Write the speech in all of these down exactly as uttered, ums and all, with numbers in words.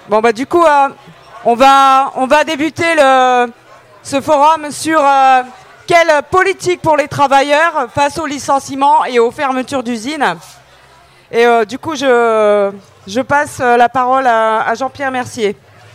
Bon bah du coup, euh, on va on va débuter le ce forum sur euh, quelle politique pour les travailleurs face au licenciement et aux fermetures d'usines. Et euh, du coup, je je passe la parole à, à Jean-Pierre Mercier.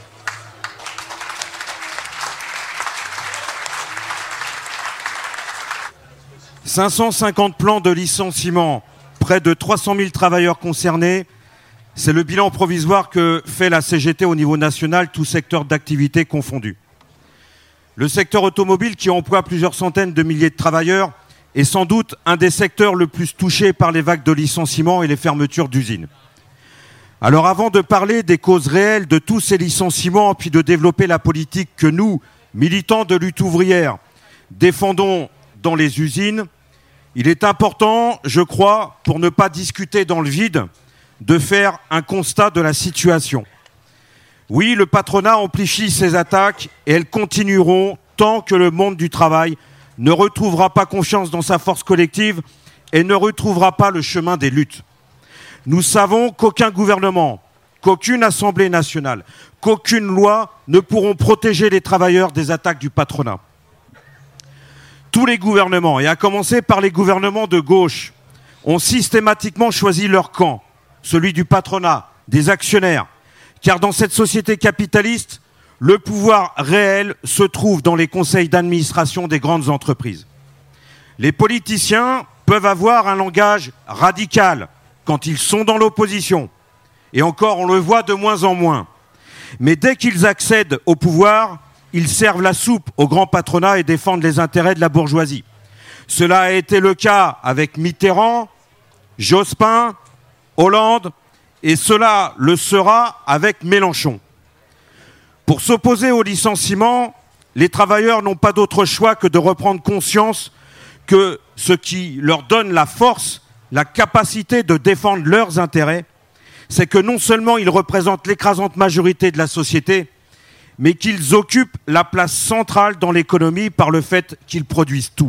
cinq cent cinquante plans de licenciement, près de trois cent mille travailleurs concernés. C'est le bilan provisoire que fait la C G T au niveau national, tous secteurs d'activité confondus. Le secteur automobile, qui emploie plusieurs centaines de milliers de travailleurs, est sans doute un des secteurs le plus touchés par les vagues de licenciements et les fermetures d'usines. Alors avant de parler des causes réelles de tous ces licenciements, puis de développer la politique que nous, militants de lutte ouvrière, défendons dans les usines, il est important, je crois, pour ne pas discuter dans le vide, de faire un constat de la situation. Oui, le patronat amplifie ses attaques et elles continueront tant que le monde du travail ne retrouvera pas confiance dans sa force collective et ne retrouvera pas le chemin des luttes. Nous savons qu'aucun gouvernement, qu'aucune Assemblée nationale, qu'aucune loi ne pourront protéger les travailleurs des attaques du patronat. Tous les gouvernements, et à commencer par les gouvernements de gauche, ont systématiquement choisi leur camp, celui du patronat, des actionnaires, car dans cette société capitaliste, le pouvoir réel se trouve dans les conseils d'administration des grandes entreprises. Les politiciens peuvent avoir un langage radical quand ils sont dans l'opposition, et encore on le voit de moins en moins. Mais dès qu'ils accèdent au pouvoir, ils servent la soupe au grand patronat et défendent les intérêts de la bourgeoisie. Cela a été le cas avec Mitterrand, Jospin, Hollande, et cela le sera avec Mélenchon. Pour s'opposer au licenciement, les travailleurs n'ont pas d'autre choix que de reprendre conscience que ce qui leur donne la force, la capacité de défendre leurs intérêts, c'est que non seulement ils représentent l'écrasante majorité de la société, mais qu'ils occupent la place centrale dans l'économie par le fait qu'ils produisent tout.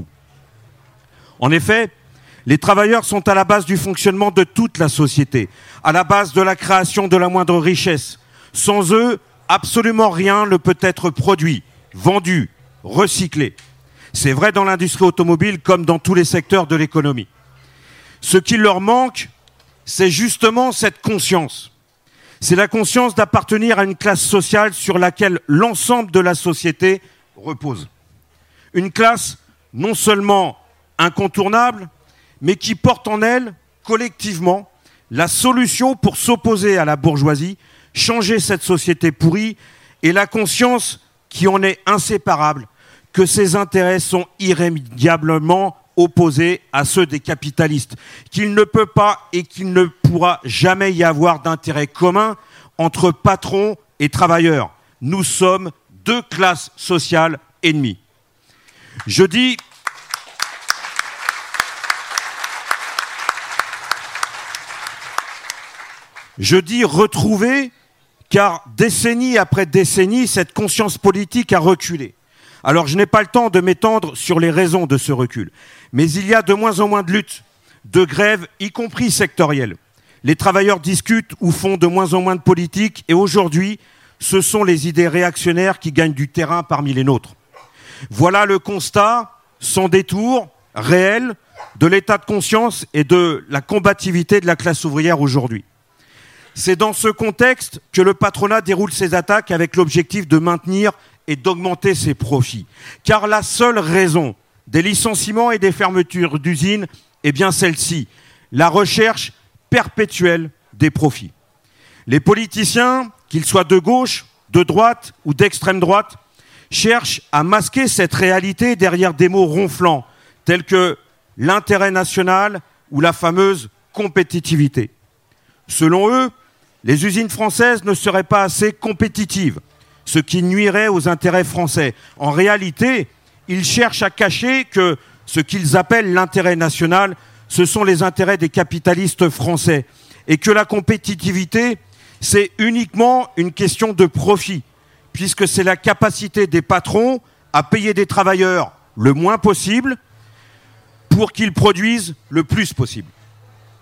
En effet, les travailleurs sont à la base du fonctionnement de toute la société, à la base de la création de la moindre richesse. Sans eux, absolument rien ne peut être produit, vendu, recyclé. C'est vrai dans l'industrie automobile comme dans tous les secteurs de l'économie. Ce qui leur manque, c'est justement cette conscience. C'est la conscience d'appartenir à une classe sociale sur laquelle l'ensemble de la société repose. Une classe non seulement incontournable, mais qui porte en elle, collectivement, la solution pour s'opposer à la bourgeoisie, changer cette société pourrie, et la conscience qui en est inséparable, que ses intérêts sont irrémédiablement opposés à ceux des capitalistes, qu'il ne peut pas et qu'il ne pourra jamais y avoir d'intérêt commun entre patrons et travailleurs. Nous sommes deux classes sociales ennemies. Je dis... Je dis retrouver, car décennie après décennie, cette conscience politique a reculé. Alors je n'ai pas le temps de m'étendre sur les raisons de ce recul, mais il y a de moins en moins de luttes, de grèves, y compris sectorielles. Les travailleurs discutent ou font de moins en moins de politique, et aujourd'hui, ce sont les idées réactionnaires qui gagnent du terrain parmi les nôtres. Voilà le constat, sans détour, réel, de l'état de conscience et de la combativité de la classe ouvrière aujourd'hui. C'est dans ce contexte que le patronat déroule ses attaques avec l'objectif de maintenir et d'augmenter ses profits. Car la seule raison des licenciements et des fermetures d'usines est bien celle-ci, la recherche perpétuelle des profits. Les politiciens, qu'ils soient de gauche, de droite ou d'extrême droite, cherchent à masquer cette réalité derrière des mots ronflants, tels que l'intérêt national ou la fameuse compétitivité. Selon eux, les usines françaises ne seraient pas assez compétitives, ce qui nuirait aux intérêts français. En réalité, ils cherchent à cacher que ce qu'ils appellent l'intérêt national, ce sont les intérêts des capitalistes français, et que la compétitivité, c'est uniquement une question de profit, puisque c'est la capacité des patrons à payer des travailleurs le moins possible pour qu'ils produisent le plus possible.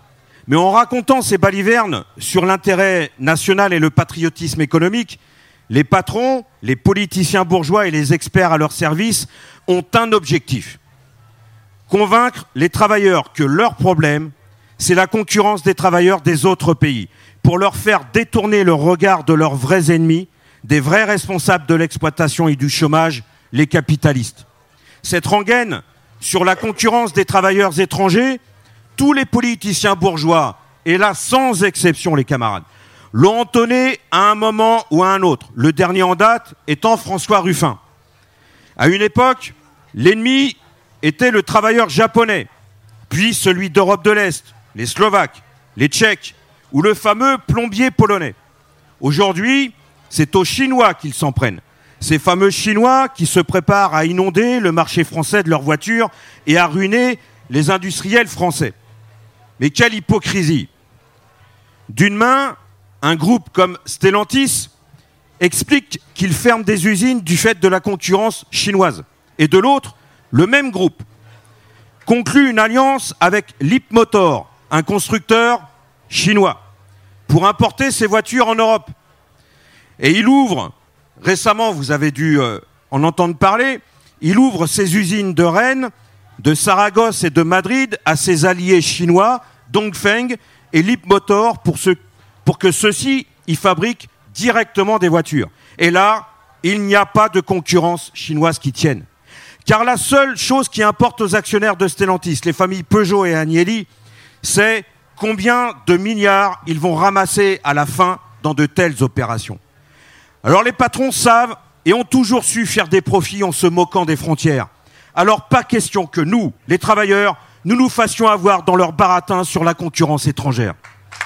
Mais en racontant ces balivernes sur l'intérêt national et le patriotisme économique, les patrons, les politiciens bourgeois et les experts à leur service ont un objectif. Convaincre les travailleurs que leur problème, c'est la concurrence des travailleurs des autres pays, pour leur faire détourner le regard de leurs vrais ennemis, des vrais responsables de l'exploitation et du chômage, les capitalistes. Cette rengaine sur la concurrence des travailleurs étrangers, tous les politiciens bourgeois, et là sans exception les camarades, l'ont entonné à un moment ou à un autre, le dernier en date étant François Ruffin. À une époque, l'ennemi était le travailleur japonais, puis celui d'Europe de l'Est, les Slovaques, les Tchèques, ou le fameux plombier polonais. Aujourd'hui, c'est aux Chinois qu'ils s'en prennent. Ces fameux Chinois qui se préparent à inonder le marché français de leurs voitures et à ruiner les industriels français. Mais quelle hypocrisie! D'une main, un groupe comme Stellantis explique qu'il ferme des usines du fait de la concurrence chinoise. Et de l'autre, le même groupe conclut une alliance avec Leapmotor, un constructeur chinois, pour importer ses voitures en Europe. Et il ouvre, récemment vous avez dû euh, en entendre parler, il ouvre ses usines de Rennes, de Saragosse et de Madrid à ses alliés chinois, Dongfeng et Leapmotor, pour, ce, pour que ceux-ci y fabriquent directement des voitures. Et là, il n'y a pas de concurrence chinoise qui tienne. Car la seule chose qui importe aux actionnaires de Stellantis, les familles Peugeot et Agnelli, c'est combien de milliards ils vont ramasser à la fin dans de telles opérations. Alors les patrons savent et ont toujours su faire des profits en se moquant des frontières. Alors pas question que nous, les travailleurs, nous nous fassions avoir dans leur baratin sur la concurrence étrangère.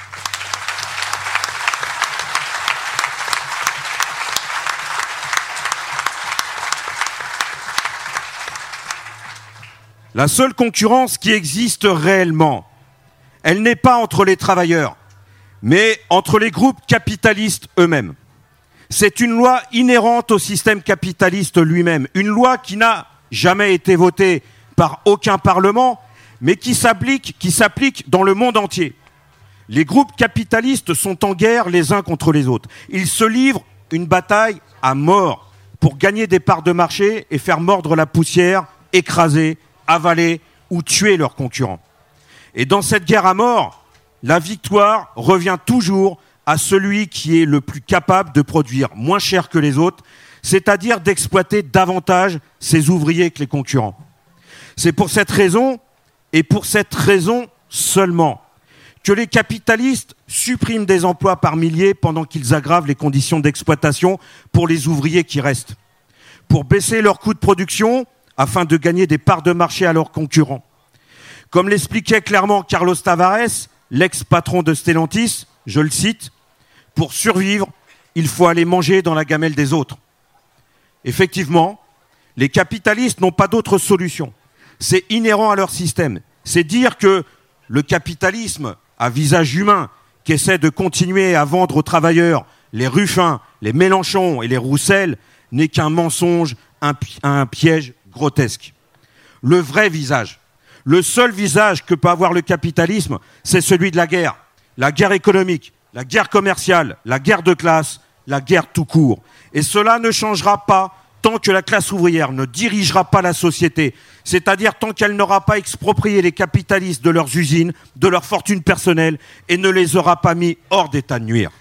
La seule concurrence qui existe réellement, elle n'est pas entre les travailleurs, mais entre les groupes capitalistes eux-mêmes. C'est une loi inhérente au système capitaliste lui-même, une loi qui n'a jamais été votée par aucun parlement, mais qui s'applique, qui s'applique dans le monde entier. Les groupes capitalistes sont en guerre les uns contre les autres. Ils se livrent une bataille à mort pour gagner des parts de marché et faire mordre la poussière, écraser, avaler ou tuer leurs concurrents. Et dans cette guerre à mort, la victoire revient toujours à celui qui est le plus capable de produire moins cher que les autres, c'est-à-dire d'exploiter davantage ses ouvriers que les concurrents. C'est pour cette raison, et pour cette raison seulement, que les capitalistes suppriment des emplois par milliers pendant qu'ils aggravent les conditions d'exploitation pour les ouvriers qui restent, pour baisser leurs coûts de production afin de gagner des parts de marché à leurs concurrents. Comme l'expliquait clairement Carlos Tavares, l'ex-patron de Stellantis, je le cite, « Pour survivre, il faut aller manger dans la gamelle des autres ». Effectivement, les capitalistes n'ont pas d'autre solution. C'est inhérent à leur système. C'est dire que le capitalisme à visage humain, qui essaie de continuer à vendre aux travailleurs les Ruffin, les Mélenchon et les Roussel, n'est qu'un mensonge, un, pi- un piège grotesque. Le vrai visage, le seul visage que peut avoir le capitalisme, c'est celui de la guerre. La guerre économique, la guerre commerciale, la guerre de classe, la guerre tout court. Et cela ne changera pas tant que la classe ouvrière ne dirigera pas la société, c'est-à-dire tant qu'elle n'aura pas exproprié les capitalistes de leurs usines, de leurs fortunes personnelles et ne les aura pas mis hors d'état de nuire.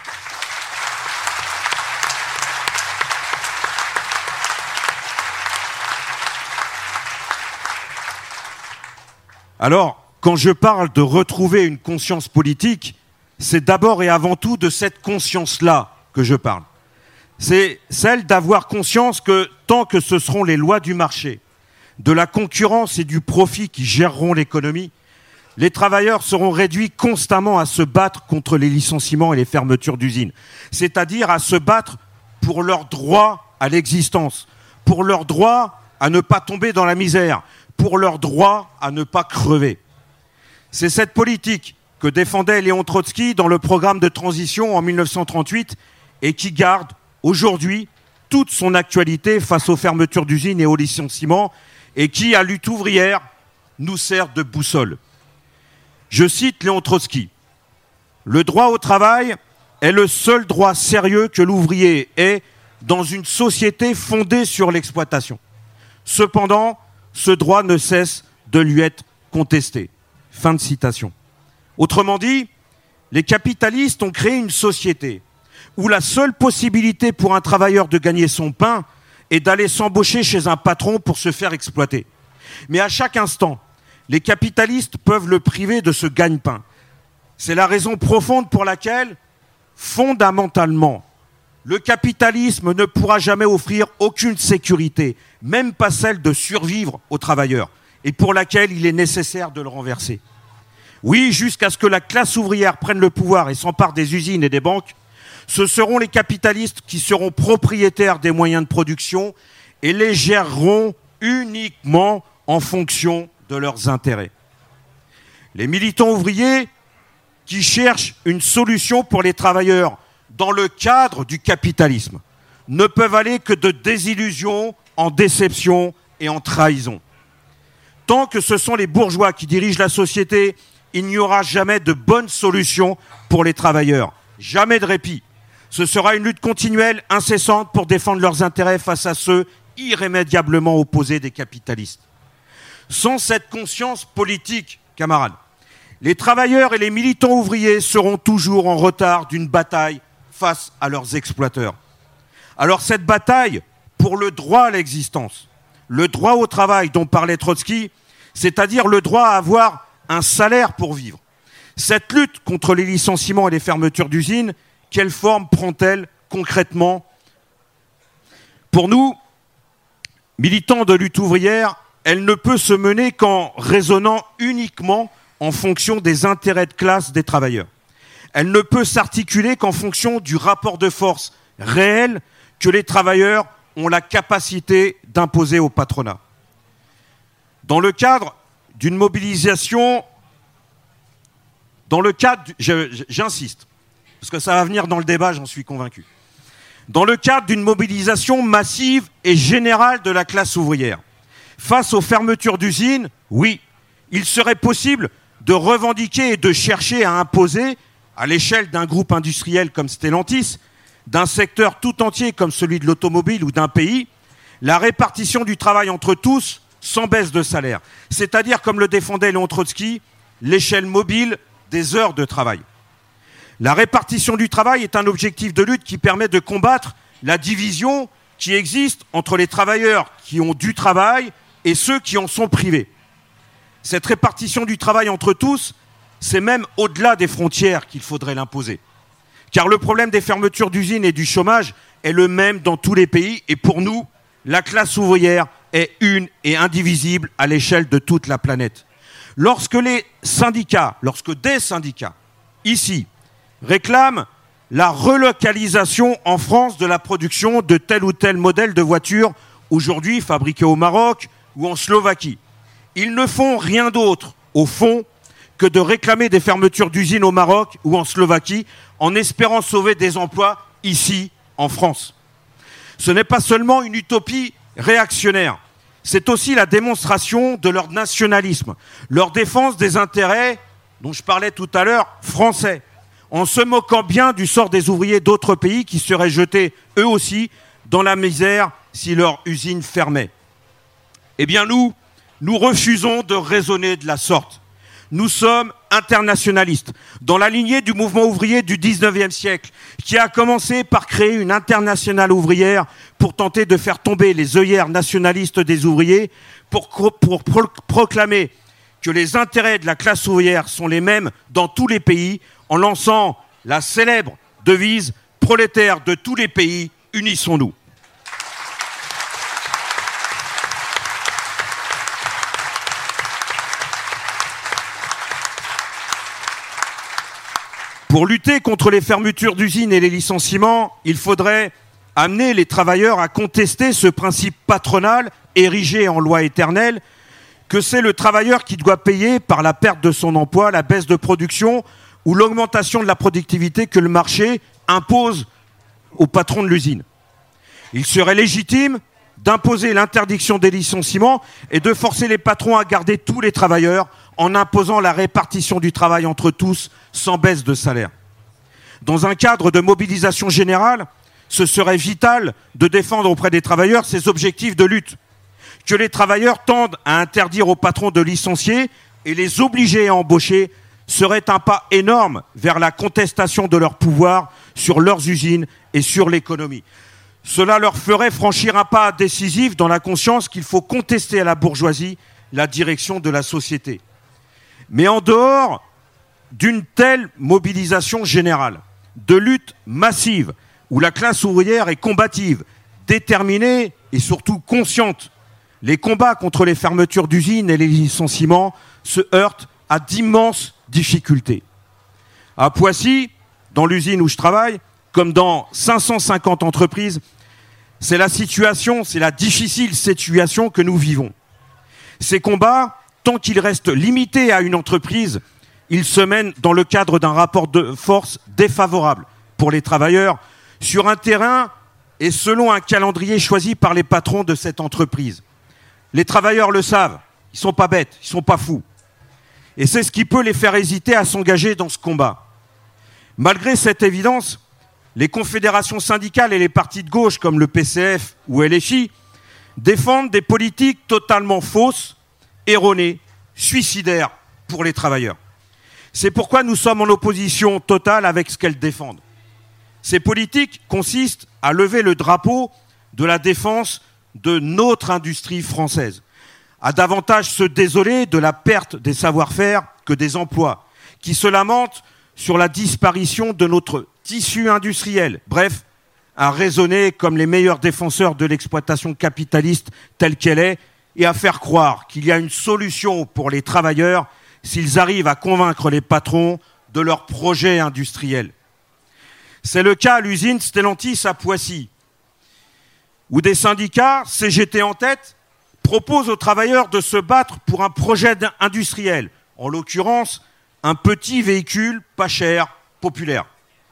Alors, quand je parle de retrouver une conscience politique, c'est d'abord et avant tout de cette conscience-là que je parle. C'est celle d'avoir conscience que tant que ce seront les lois du marché, de la concurrence et du profit qui géreront l'économie, les travailleurs seront réduits constamment à se battre contre les licenciements et les fermetures d'usines, c'est-à-dire à se battre pour leur droit à l'existence, pour leur droit à ne pas tomber dans la misère, pour leur droit à ne pas crever. C'est cette politique que défendait Léon Trotsky dans le programme de transition en mille neuf cent trente-huit et qui garde aujourd'hui toute son actualité face aux fermetures d'usines et aux licenciements et qui, à lutte ouvrière, nous sert de boussole. Je cite Léon Trotsky. « Le droit au travail est le seul droit sérieux que l'ouvrier ait dans une société fondée sur l'exploitation. Cependant, ce droit ne cesse de lui être contesté. » Fin de citation. Autrement dit, les capitalistes ont créé une société où la seule possibilité pour un travailleur de gagner son pain est d'aller s'embaucher chez un patron pour se faire exploiter. Mais à chaque instant, les capitalistes peuvent le priver de ce gagne-pain. C'est la raison profonde pour laquelle, fondamentalement, le capitalisme ne pourra jamais offrir aucune sécurité, même pas celle de survivre aux travailleurs, et pour laquelle il est nécessaire de le renverser. Oui, jusqu'à ce que la classe ouvrière prenne le pouvoir et s'empare des usines et des banques, ce seront les capitalistes qui seront propriétaires des moyens de production et les géreront uniquement en fonction de leurs intérêts. Les militants ouvriers qui cherchent une solution pour les travailleurs dans le cadre du capitalisme ne peuvent aller que de désillusion en déception et en trahison. Tant que ce sont les bourgeois qui dirigent la société, il n'y aura jamais de bonne solution pour les travailleurs. Jamais de répit. Ce sera une lutte continuelle, incessante pour défendre leurs intérêts face à ceux irrémédiablement opposés des capitalistes. Sans cette conscience politique, camarades, les travailleurs et les militants ouvriers seront toujours en retard d'une bataille face à leurs exploiteurs. Alors cette bataille pour le droit à l'existence, le droit au travail dont parlait Trotsky, c'est-à-dire le droit à avoir un salaire pour vivre. Cette lutte contre les licenciements et les fermetures d'usines, quelle forme prend-elle concrètement? Pour nous, militants de lutte ouvrière, elle ne peut se mener qu'en raisonnant uniquement en fonction des intérêts de classe des travailleurs. Elle ne peut s'articuler qu'en fonction du rapport de force réel que les travailleurs ont la capacité d'imposer au patronat. Dans le cadre d'une mobilisation, dans le cadre, j'insiste, parce que ça va venir dans le débat, j'en suis convaincu. Dans le cadre d'une mobilisation massive et générale de la classe ouvrière, face aux fermetures d'usines, oui, il serait possible de revendiquer et de chercher à imposer, à l'échelle d'un groupe industriel comme Stellantis, d'un secteur tout entier comme celui de l'automobile ou d'un pays, la répartition du travail entre tous sans baisse de salaire. C'est-à-dire, comme le défendait Léon Trotsky, l'échelle mobile des heures de travail. La répartition du travail est un objectif de lutte qui permet de combattre la division qui existe entre les travailleurs qui ont du travail et ceux qui en sont privés. Cette répartition du travail entre tous, c'est même au-delà des frontières qu'il faudrait l'imposer. Car le problème des fermetures d'usines et du chômage est le même dans tous les pays. Et pour nous, la classe ouvrière est une et indivisible à l'échelle de toute la planète. Lorsque les syndicats, lorsque des syndicats, ici, réclament la relocalisation en France de la production de tel ou tel modèle de voiture, aujourd'hui fabriqué au Maroc ou en Slovaquie, ils ne font rien d'autre, au fond, que de réclamer des fermetures d'usines au Maroc ou en Slovaquie en espérant sauver des emplois ici, en France. Ce n'est pas seulement une utopie réactionnaire, c'est aussi la démonstration de leur nationalisme, leur défense des intérêts, dont je parlais tout à l'heure, français, en se moquant bien du sort des ouvriers d'autres pays qui seraient jetés, eux aussi, dans la misère si leur usine fermait. Eh bien nous, nous refusons de raisonner de la sorte. Nous sommes internationalistes, dans la lignée du mouvement ouvrier du dix-neuvième siècle, qui a commencé par créer une internationale ouvrière pour tenter de faire tomber les œillères nationalistes des ouvriers, pour, pour pro proclamer que les intérêts de la classe ouvrière sont les mêmes dans tous les pays, en lançant la célèbre devise « Prolétaires de tous les pays, unissons-nous ». Pour lutter contre les fermetures d'usines et les licenciements, il faudrait amener les travailleurs à contester ce principe patronal érigé en loi éternelle que c'est le travailleur qui doit payer par la perte de son emploi, la baisse de production ou l'augmentation de la productivité que le marché impose au patron de l'usine. Il serait légitime d'imposer l'interdiction des licenciements et de forcer les patrons à garder tous les travailleurs en imposant la répartition du travail entre tous sans baisse de salaire. Dans un cadre de mobilisation générale, ce serait vital de défendre auprès des travailleurs ces objectifs de lutte. Que les travailleurs tendent à interdire aux patrons de licencier et les obliger à embaucher serait un pas énorme vers la contestation de leur pouvoir sur leurs usines et sur l'économie. Cela leur ferait franchir un pas décisif dans la conscience qu'il faut contester à la bourgeoisie la direction de la société. Mais en dehors d'une telle mobilisation générale, de lutte massive, où la classe ouvrière est combative, déterminée et surtout consciente, les combats contre les fermetures d'usines et les licenciements se heurtent à d'immenses difficultés. À Poissy, dans l'usine où je travaille, comme dans cinq cent cinquante entreprises, c'est la situation, c'est la difficile situation que nous vivons. Ces combats, tant qu'ils restent limités à une entreprise, ils se mènent dans le cadre d'un rapport de force défavorable pour les travailleurs sur un terrain et selon un calendrier choisi par les patrons de cette entreprise. Les travailleurs le savent, ils ne sont pas bêtes, ils ne sont pas fous. Et c'est ce qui peut les faire hésiter à s'engager dans ce combat. Malgré cette évidence, les confédérations syndicales et les partis de gauche comme le P C F ou L F I défendent des politiques totalement fausses, erronées, suicidaires pour les travailleurs. C'est pourquoi nous sommes en opposition totale avec ce qu'elles défendent. Ces politiques consistent à lever le drapeau de la défense de notre industrie française, à davantage se désoler de la perte des savoir-faire que des emplois, qui se lamentent sur la disparition de notre tissu industriel. Bref, à raisonner comme les meilleurs défenseurs de l'exploitation capitaliste telle qu'elle est et à faire croire qu'il y a une solution pour les travailleurs s'ils arrivent à convaincre les patrons de leur projet industriel. C'est le cas à l'usine Stellantis à Poissy, où des syndicats, C G T en tête, proposent aux travailleurs de se battre pour un projet industriel, en l'occurrence un petit véhicule pas cher, populaire.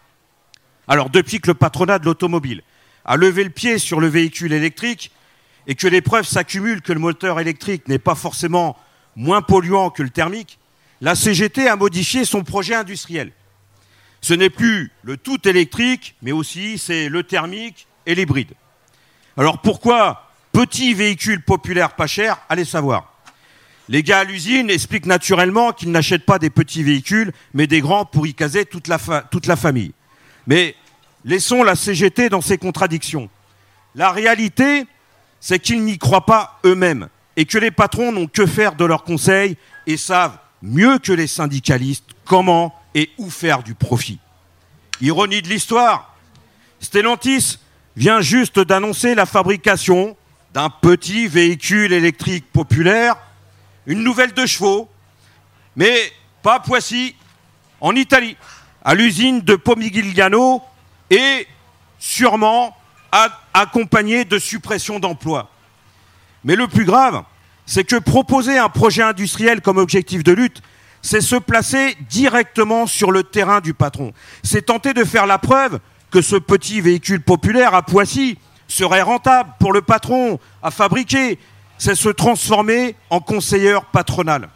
Alors depuis que le patronat de l'automobile a levé le pied sur le véhicule électrique et que les preuves s'accumulent que le moteur électrique n'est pas forcément moins polluant que le thermique, la C G T a modifié son projet industriel. Ce n'est plus le tout électrique, mais aussi c'est le thermique et l'hybride. Alors pourquoi petit véhicule populaire pas cher? Allez savoir. Les gars à l'usine expliquent naturellement qu'ils n'achètent pas des petits véhicules, mais des grands pour y caser toute la, fa- toute la famille. Mais laissons la C G T dans ses contradictions. La réalité, c'est qu'ils n'y croient pas eux-mêmes et que les patrons n'ont que faire de leurs conseils et savent mieux que les syndicalistes comment et où faire du profit. Ironie de l'histoire, Stellantis vient juste d'annoncer la fabrication d'un petit véhicule électrique populaire, une nouvelle de chevaux, mais pas à Poissy, en Italie, à l'usine de Pomigliano et sûrement accompagné de suppression d'emplois. Mais le plus grave, c'est que proposer un projet industriel comme objectif de lutte, c'est se placer directement sur le terrain du patron. C'est tenter de faire la preuve que ce petit véhicule populaire à Poissy serait rentable pour le patron à fabriquer. C'est se transformer en conseilleur patronal.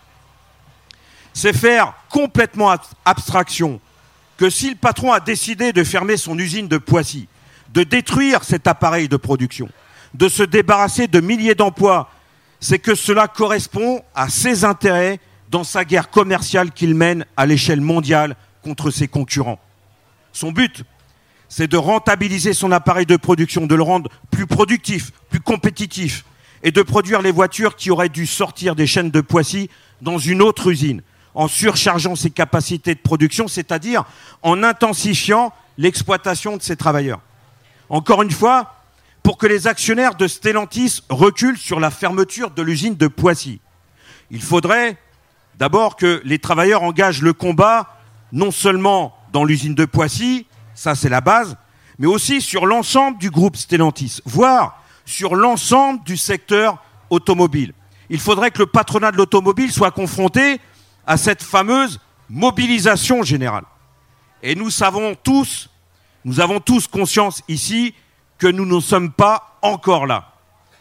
C'est faire complètement abstraction que si le patron a décidé de fermer son usine de Poissy, de détruire cet appareil de production, de se débarrasser de milliers d'emplois, c'est que cela correspond à ses intérêts dans sa guerre commerciale qu'il mène à l'échelle mondiale contre ses concurrents. Son but, c'est de rentabiliser son appareil de production, de le rendre plus productif, plus compétitif, et de produire les voitures qui auraient dû sortir des chaînes de Poissy dans une autre usine, en surchargeant ses capacités de production, c'est-à-dire en intensifiant l'exploitation de ses travailleurs. Encore une fois, pour que les actionnaires de Stellantis reculent sur la fermeture de l'usine de Poissy, il faudrait d'abord que les travailleurs engagent le combat, non seulement dans l'usine de Poissy, ça c'est la base, mais aussi sur l'ensemble du groupe Stellantis, voire sur l'ensemble du secteur automobile. Il faudrait que le patronat de l'automobile soit confronté à cette fameuse mobilisation générale. Et nous savons tous, nous avons tous conscience ici que nous ne sommes pas encore là.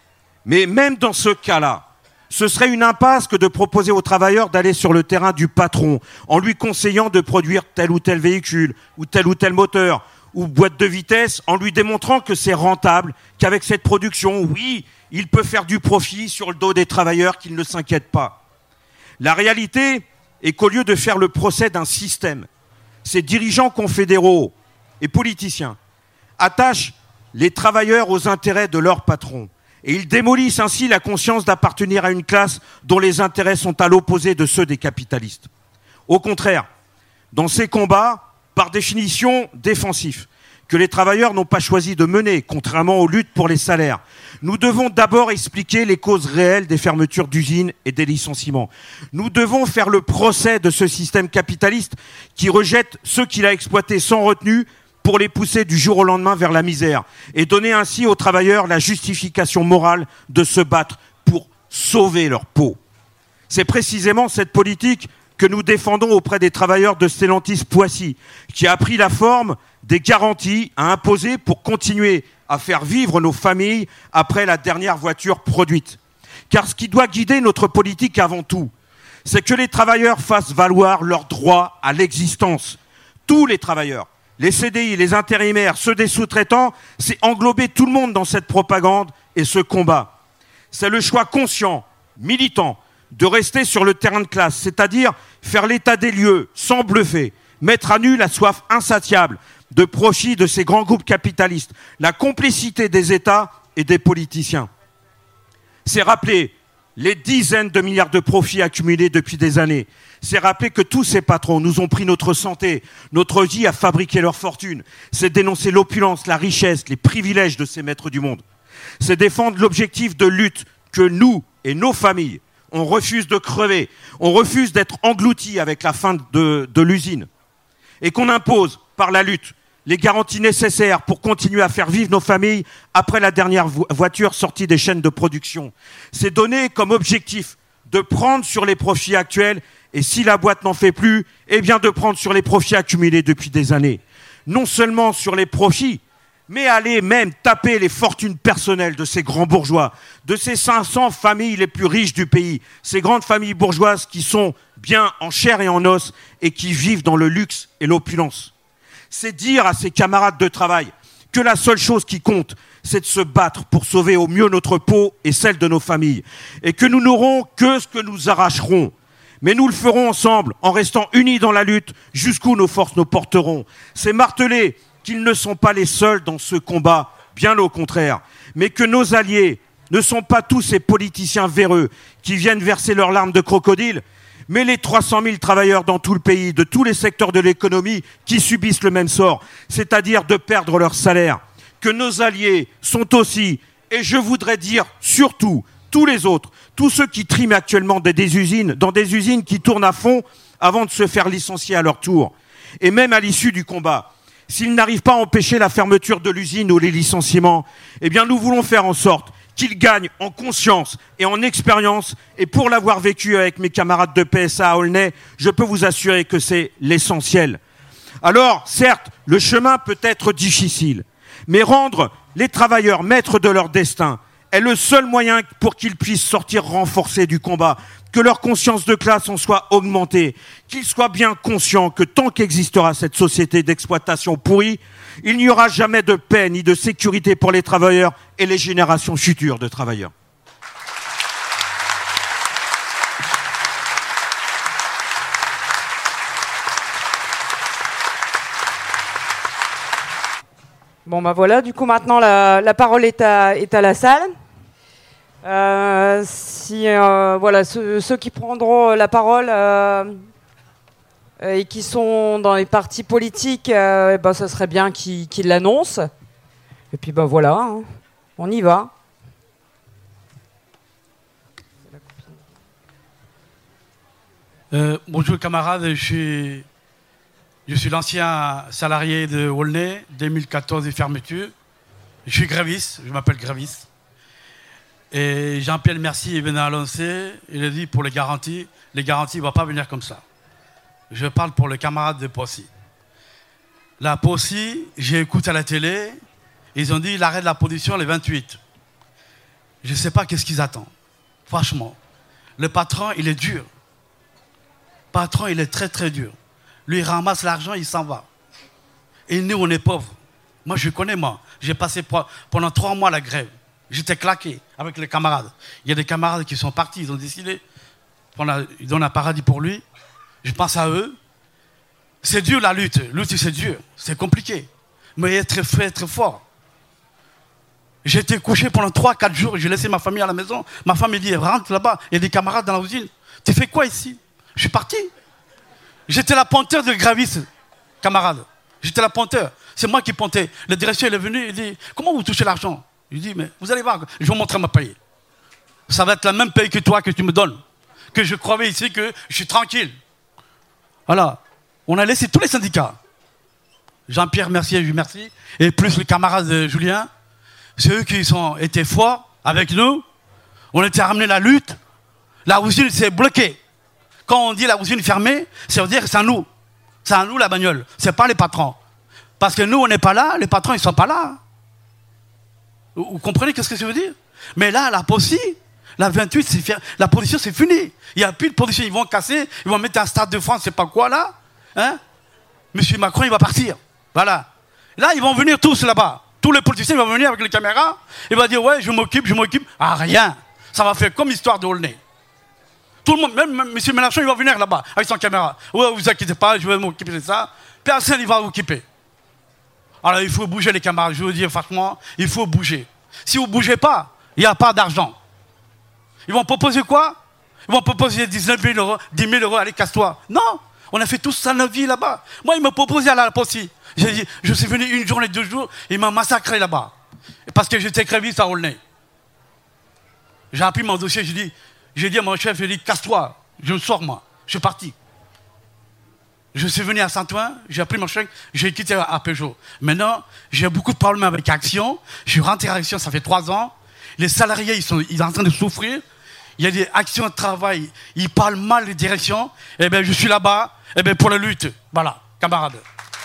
Mais même dans ce cas-là, ce serait une impasse que de proposer aux travailleurs d'aller sur le terrain du patron en lui conseillant de produire tel ou tel véhicule ou tel ou tel moteur ou boîte de vitesse en lui démontrant que c'est rentable, qu'avec cette production, oui, il peut faire du profit sur le dos des travailleurs, qu'ils ne s'inquiètent pas. La réalité est qu'au lieu de faire le procès d'un système, ces dirigeants confédéraux et politiciens attachent les travailleurs aux intérêts de leur patron. Et ils démolissent ainsi la conscience d'appartenir à une classe dont les intérêts sont à l'opposé de ceux des capitalistes. Au contraire, dans ces combats, par définition défensifs, que les travailleurs n'ont pas choisi de mener, contrairement aux luttes pour les salaires, nous devons d'abord expliquer les causes réelles des fermetures d'usines et des licenciements. Nous devons faire le procès de ce système capitaliste qui rejette ceux qu'il a exploités sans retenue pour les pousser du jour au lendemain vers la misère et donner ainsi aux travailleurs la justification morale de se battre pour sauver leur peau. C'est précisément cette politique que nous défendons auprès des travailleurs de Stellantis-Poissy, qui a pris la forme des garanties à imposer pour continuer à faire vivre nos familles après la dernière voiture produite. Car ce qui doit guider notre politique avant tout, c'est que les travailleurs fassent valoir leur droit à l'existence. Tous les travailleurs. Les C D I, les intérimaires, ceux des sous-traitants, c'est englober tout le monde dans cette propagande et ce combat. C'est le choix conscient, militant, de rester sur le terrain de classe, c'est-à-dire faire l'état des lieux, sans bluffer, mettre à nu la soif insatiable de profit de ces grands groupes capitalistes, la complicité des États et des politiciens. C'est rappeler les dizaines de milliards de profits accumulés depuis des années. C'est rappeler que tous ces patrons nous ont pris notre santé, notre vie à fabriquer leur fortune. C'est dénoncer l'opulence, la richesse, les privilèges de ces maîtres du monde. C'est défendre l'objectif de lutte que nous et nos familles, on refuse de crever, on refuse d'être engloutis avec la fin de, de l'usine. Et qu'on impose, par la lutte, les garanties nécessaires pour continuer à faire vivre nos familles après la dernière vo- voiture sortie des chaînes de production. C'est donner comme objectif de prendre sur les profits actuels et si la boîte n'en fait plus, eh bien de prendre sur les profits accumulés depuis des années. Non seulement sur les profits, mais aller même taper les fortunes personnelles de ces grands bourgeois, de ces cinq cents familles les plus riches du pays, ces grandes familles bourgeoises qui sont bien en chair et en os et qui vivent dans le luxe et l'opulence. C'est dire à ses camarades de travail que la seule chose qui compte, c'est de se battre pour sauver au mieux notre peau et celle de nos familles, et que nous n'aurons que ce que nous arracherons. Mais nous le ferons ensemble, en restant unis dans la lutte, jusqu'où nos forces nous porteront. C'est marteler qu'ils ne sont pas les seuls dans ce combat, bien au contraire, mais que nos alliés ne sont pas tous ces politiciens véreux qui viennent verser leurs larmes de crocodile, mais les trois cent mille travailleurs dans tout le pays, de tous les secteurs de l'économie, qui subissent le même sort, c'est-à-dire de perdre leur salaire. Que nos alliés sont aussi, et je voudrais dire surtout, tous les autres, tous ceux qui triment actuellement des, des usines, dans des usines qui tournent à fond avant de se faire licencier à leur tour. Et même à l'issue du combat, s'ils n'arrivent pas à empêcher la fermeture de l'usine ou les licenciements, eh bien nous voulons faire en sorte qu'ils gagnent en conscience et en expérience. Et pour l'avoir vécu avec mes camarades de P S A à Aulnay, je peux vous assurer que c'est l'essentiel. Alors, certes, le chemin peut être difficile, mais rendre les travailleurs maîtres de leur destin est le seul moyen pour qu'ils puissent sortir renforcés du combat, que leur conscience de classe en soit augmentée, qu'ils soient bien conscients que tant qu'existera cette société d'exploitation pourrie, il n'y aura jamais de paix ni de sécurité pour les travailleurs et les générations futures de travailleurs. Bon bah voilà, du coup maintenant la, la parole est à, est à la salle. Euh, si euh, voilà ceux, ceux qui prendront la parole euh, et qui sont dans les partis politiques, euh, bah, ça serait bien qu'ils, qu'ils l'annoncent. Et puis bah voilà, hein, on y va. Euh, bonjour camarades, je suis, je suis l'ancien salarié de Aulnay, deux mille quatorze et fermeture. Je suis gréviste, je m'appelle gréviste. Et Jean-Pierre Mercier vient d'annoncer, il a dit pour les garanties, les garanties ne vont pas venir comme ça. Je parle pour les camarades de Poissy. La Poissy, j'ai écouté à la télé, ils ont dit l'arrêt de la production le vingt-huit. je ne sais pas qu'est-ce qu'ils attendent. Franchement, le patron, il est dur. Le patron, il est très, très dur. Lui, il ramasse l'argent, il s'en va. Et nous, on est pauvres. Moi, je connais, moi. J'ai passé pendant trois mois la grève. J'étais claqué avec les camarades. Il y a des camarades qui sont partis, ils ont décidé. Ils donnent un paradis pour lui. Je pense à eux. C'est dur la lutte. Lutte, c'est dur. C'est compliqué. Mais il est très frais, très fort. J'ai été couché pendant trois quatre jours. J'ai laissé ma famille à la maison. Ma femme me dit, rentre là-bas. Il y a des camarades dans la usine. Tu fais quoi ici? Je suis parti. J'étais la ponteur de Gravis, camarade. J'étais la ponteur. C'est moi qui pontais. Le directeur il est venu, il dit, comment vous touchez l'argent? Je dis, mais vous allez voir, je vais vous montrer ma paye. Ça va être la même paye que toi que tu me donnes. Que je croyais ici que je suis tranquille. Voilà. On a laissé tous les syndicats. Jean-Pierre Mercier, je lui remercie. Et plus le camarade de Julien. C'est eux qui ont été forts avec nous. On était ramené la lutte. La usine s'est bloquée. Quand on dit la usine fermée, ça veut dire que c'est à nous. C'est à nous la bagnole. C'est pas les patrons. Parce que nous, on n'est pas là. Les patrons, ils sont pas là. Vous, vous comprenez qu'est-ce que ça veut dire? Mais là, la P O C I, la vingt-huit, c'est, la production, c'est fini. Il n'y a plus de production. Ils vont casser. Ils vont mettre un stade de France, c'est pas quoi là. Hein? Monsieur Macron, il va partir. Voilà. Là, ils vont venir tous là-bas. Tous les politiciens vont venir avec les caméras. Ils vont dire, ouais, je m'occupe, je m'occupe. Ah, rien. Ça va faire comme l'histoire de Aulnay. Tout le monde, même, même M. Mélenchon, il va venir là-bas avec son caméra. Ouais, vous inquiétez pas, je vais m'occuper de ça. Personne ne va s'occuper. Alors, il faut bouger les camarades. Je veux dire, franchement, il faut bouger. Si vous ne bougez pas, il n'y a pas d'argent. Ils vont proposer quoi? Ils vont proposer dix-neuf mille euros, dix mille euros, allez, casse-toi. Non, on a fait tout ça notre vie là-bas. Moi, ils m'ont proposé à la P O C I. J'ai dit, je suis venu une journée, deux jours, ils m'ont massacré là-bas. Parce que j'étais gréviste à Aulnay. J'ai appris mon dossier, j'ai dit, j'ai dit à mon chef, j'ai dit, casse-toi, je me sors moi. Je suis parti. Je suis venu à Saint-Ouen, j'ai pris mon chèque, j'ai quitté à Peugeot. Maintenant, j'ai beaucoup de problèmes avec Action. Je suis rentré à Action, ça fait trois ans. Les salariés, ils sont, ils sont en train de souffrir. Il y a des actions de travail, ils parlent mal les directions. Eh bien, je suis là-bas, eh bien, pour la lutte. Voilà, camarades.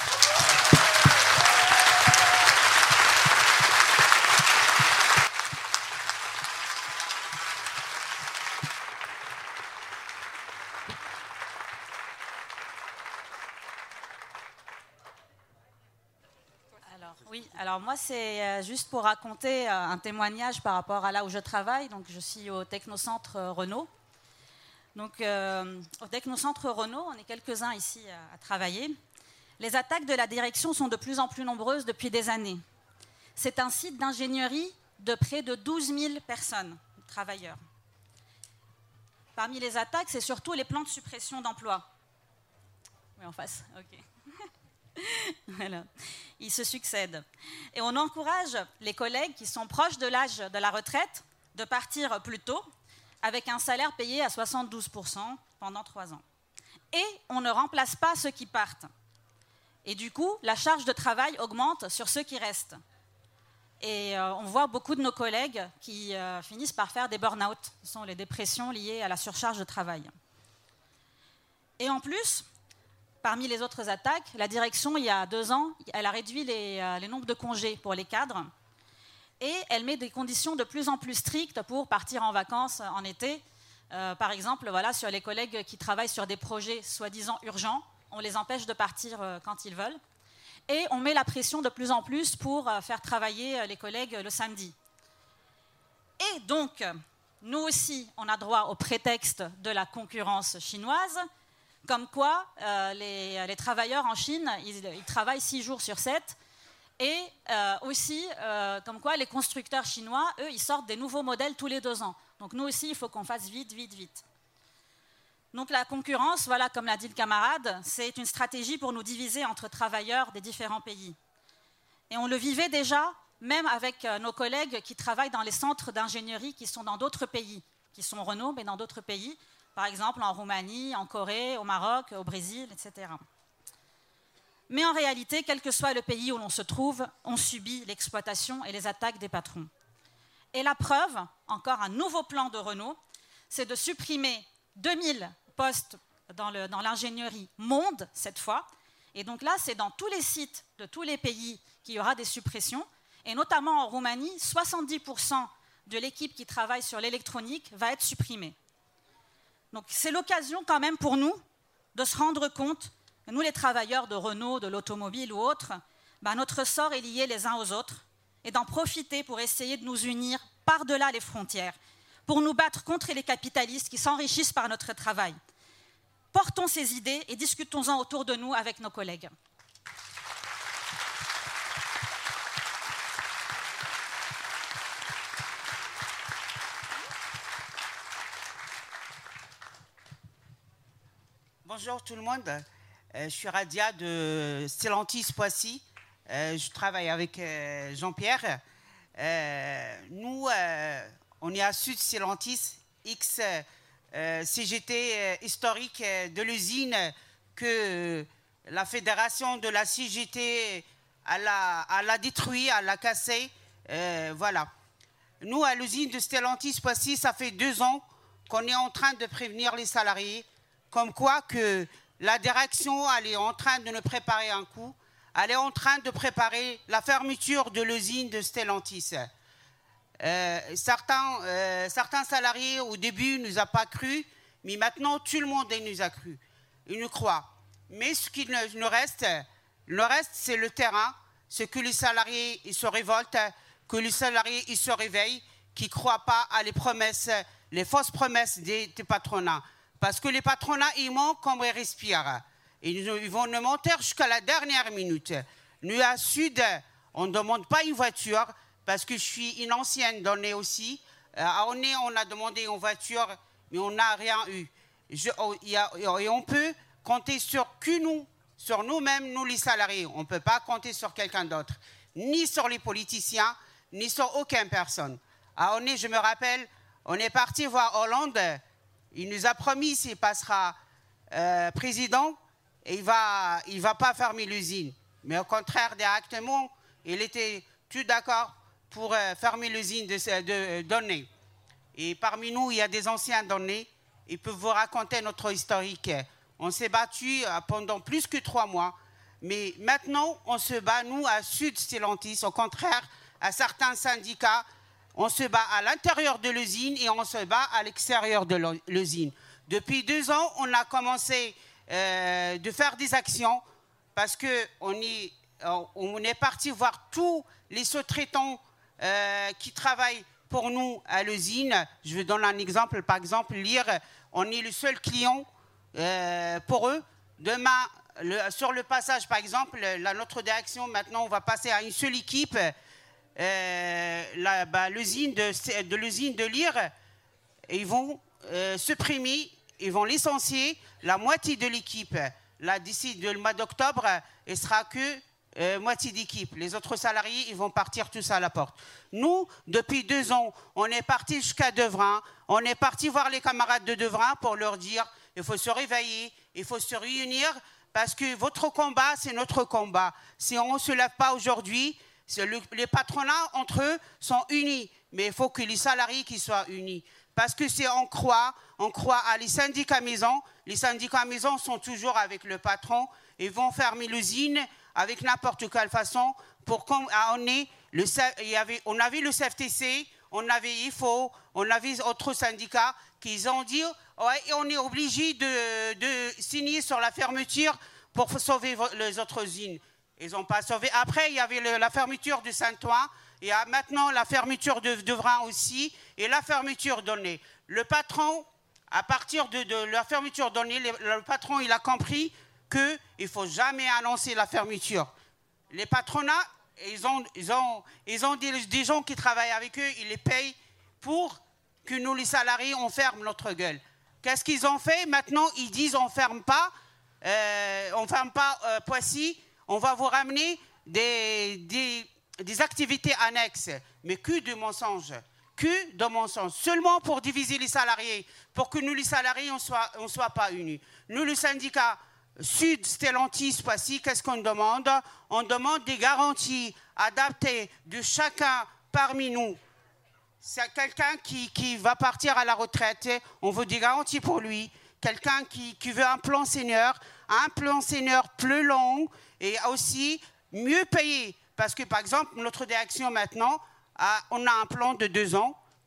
Oui, alors moi c'est juste pour raconter un témoignage par rapport à là où je travaille. Donc je suis au Technocentre Renault. Donc euh, au Technocentre Renault, on est quelques-uns ici à, à travailler. Les attaques de la direction sont de plus en plus nombreuses depuis des années. C'est un site d'ingénierie de près de douze mille personnes, travailleurs. Parmi les attaques, c'est surtout les plans de suppression d'emplois. Oui, en face, ok. Voilà. Ils se succèdent. Et on encourage les collègues qui sont proches de l'âge de la retraite de partir plus tôt avec un salaire payé à soixante-douze pour cent pendant trois ans. Et on ne remplace pas ceux qui partent. Et du coup, la charge de travail augmente sur ceux qui restent. Et euh, on voit beaucoup de nos collègues qui euh, finissent par faire des burn-out. Ce sont les dépressions liées à la surcharge de travail. Et en plus, parmi les autres attaques, la direction, il y a deux ans, elle a réduit les, euh, les nombres de congés pour les cadres et elle met des conditions de plus en plus strictes pour partir en vacances en été. Euh, par exemple, voilà, sur les collègues qui travaillent sur des projets soi-disant urgents, on les empêche de partir euh, quand ils veulent. Et on met la pression de plus en plus pour euh, faire travailler les collègues le samedi. Et donc, nous aussi, on a droit au prétexte de la concurrence chinoise. Comme quoi, euh, les, les travailleurs en Chine, ils, ils travaillent six jours sur sept. Et euh, aussi, euh, comme quoi, les constructeurs chinois, eux, ils sortent des nouveaux modèles tous les deux ans. Donc nous aussi, il faut qu'on fasse vite, vite, vite. Donc la concurrence, voilà, comme l'a dit le camarade, c'est une stratégie pour nous diviser entre travailleurs des différents pays. Et on le vivait déjà, même avec euh, nos collègues qui travaillent dans les centres d'ingénierie qui sont dans d'autres pays, qui sont Renault, mais dans d'autres pays. Par exemple en Roumanie, en Corée, au Maroc, au Brésil, et cetera. Mais en réalité, quel que soit le pays où l'on se trouve, on subit l'exploitation et les attaques des patrons. Et la preuve, encore un nouveau plan de Renault, c'est de supprimer deux mille postes dans, le, dans l'ingénierie monde, cette fois. Et donc là, c'est dans tous les sites de tous les pays qu'il y aura des suppressions. Et notamment en Roumanie, soixante-dix pour cent de l'équipe qui travaille sur l'électronique va être supprimé. Donc c'est l'occasion quand même pour nous de se rendre compte, nous les travailleurs de Renault, de l'automobile ou autres, ben notre sort est lié les uns aux autres et d'en profiter pour essayer de nous unir par-delà les frontières, pour nous battre contre les capitalistes qui s'enrichissent par notre travail. Portons ces idées et discutons-en autour de nous avec nos collègues. Bonjour tout le monde, euh, je suis Radia de Stellantis Poissy, euh, je travaille avec euh, Jean-Pierre. Euh, nous, euh, on est à Sud Stellantis, X euh, C G T euh, historique euh, de l'usine que la fédération de la C G T elle a, elle a détruit, elle a cassé. Euh, voilà. Nous, à l'usine de Stellantis Poissy, ça fait deux ans qu'on est en train de prévenir les salariés. Comme quoi que la direction, elle est en train de nous préparer un coup. Elle est en train de préparer la fermeture de l'usine de Stellantis. Euh, certains, euh, certains salariés, au début, ne nous ont pas cru, mais maintenant, tout le monde nous a cru. Ils nous croient. Mais ce qui nous reste, le reste, c'est le terrain. C'est que les salariés, ils se révoltent, que les salariés, ils se réveillent, qui ne croient pas à les promesses, les fausses promesses des, des patronats. Parce que les patronats, ils mentent comme ils respirent. Ils, ils vont nous mentir jusqu'à la dernière minute. Nous, à Sud, on ne demande pas une voiture, parce que je suis une ancienne donnée aussi. Euh, à Aulnay, on a demandé une voiture, mais on n'a rien eu. Je, oh, y a, et on peut compter sur que nous, sur nous-mêmes, nous les salariés. On ne peut pas compter sur quelqu'un d'autre. Ni sur les politiciens, ni sur aucune personne. À Aulnay, je me rappelle, on est parti voir Hollande. Il nous a promis s'il passera euh, président, et il ne va, il va pas fermer l'usine. Mais au contraire, directement, il était tout d'accord pour euh, fermer l'usine de, de, de Données. Et parmi nous, il y a des anciens Données. Ils peuvent vous raconter notre historique. On s'est battu pendant plus que trois mois. Mais maintenant, on se bat, nous, à Sud Stellantis, au contraire, à certains syndicats. On se bat à l'intérieur de l'usine et on se bat à l'extérieur de l'usine. Depuis deux ans, on a commencé euh, de faire des actions parce qu'on est, on est parti voir tous les sous-traitants euh, qui travaillent pour nous à l'usine. Je vais donner un exemple. Par exemple, lire, on est le seul client euh, pour eux. Demain, le, sur le passage, par exemple, la, notre direction, maintenant, on va passer à une seule équipe. Euh, la, bah, l'usine de, de l'usine de Lire, ils vont euh, supprimer, ils vont licencier la moitié de l'équipe. Là, d'ici le mois d'octobre, il ne sera que euh, moitié d'équipe. Les autres salariés, ils vont partir tous à la porte. Nous, depuis deux ans, on est parti jusqu'à Devrin. On est parti voir les camarades de Devrin pour leur dire il faut se réveiller, il faut se réunir parce que votre combat, c'est notre combat. Si on ne se lève pas aujourd'hui, Le, les patronats entre eux sont unis, mais il faut que les salariés qui soient unis. Parce que si on croit, on croit à les syndicats maison, les syndicats maison sont toujours avec le patron, ils vont fermer l'usine avec n'importe quelle façon. Pour qu'on on ait le, il y avait, on avait le C F T C, on avait I F O, on avait d'autres syndicats qui ont dit ouais, on est obligé de, de signer sur la fermeture pour sauver les autres usines. Ils n'ont pas sauvé. Après, il y avait le, la fermeture de Saint-Ouen. Et maintenant, la fermeture de Devrin aussi. Et la fermeture donnée. Le patron, à partir de, de la fermeture donnée, le, le patron, il a compris qu'il ne faut jamais annoncer la fermeture. Les patronats, ils ont, ils ont, ils ont des, des gens qui travaillent avec eux, ils les payent pour que nous, les salariés, on ferme notre gueule. Qu'est-ce qu'ils ont fait? Maintenant, ils disent on ne ferme pas, euh, on ferme pas euh, Poissy. On va vous ramener des, des, des activités annexes. Mais que de mensonges. Que de mensonges. Seulement pour diviser les salariés. Pour que nous, les salariés, on ne soit, on soit pas unis. Nous, le syndicat Sud Stellantis Poissy, qu'est-ce qu'on demande? On demande des garanties adaptées de chacun parmi nous. C'est quelqu'un qui, qui va partir à la retraite. On veut des garanties pour lui. Quelqu'un qui, qui veut un plan senior. Un plan senior plus long. Et aussi mieux payé. Parce que, par exemple, notre direction maintenant, a, on a un plan de deux ans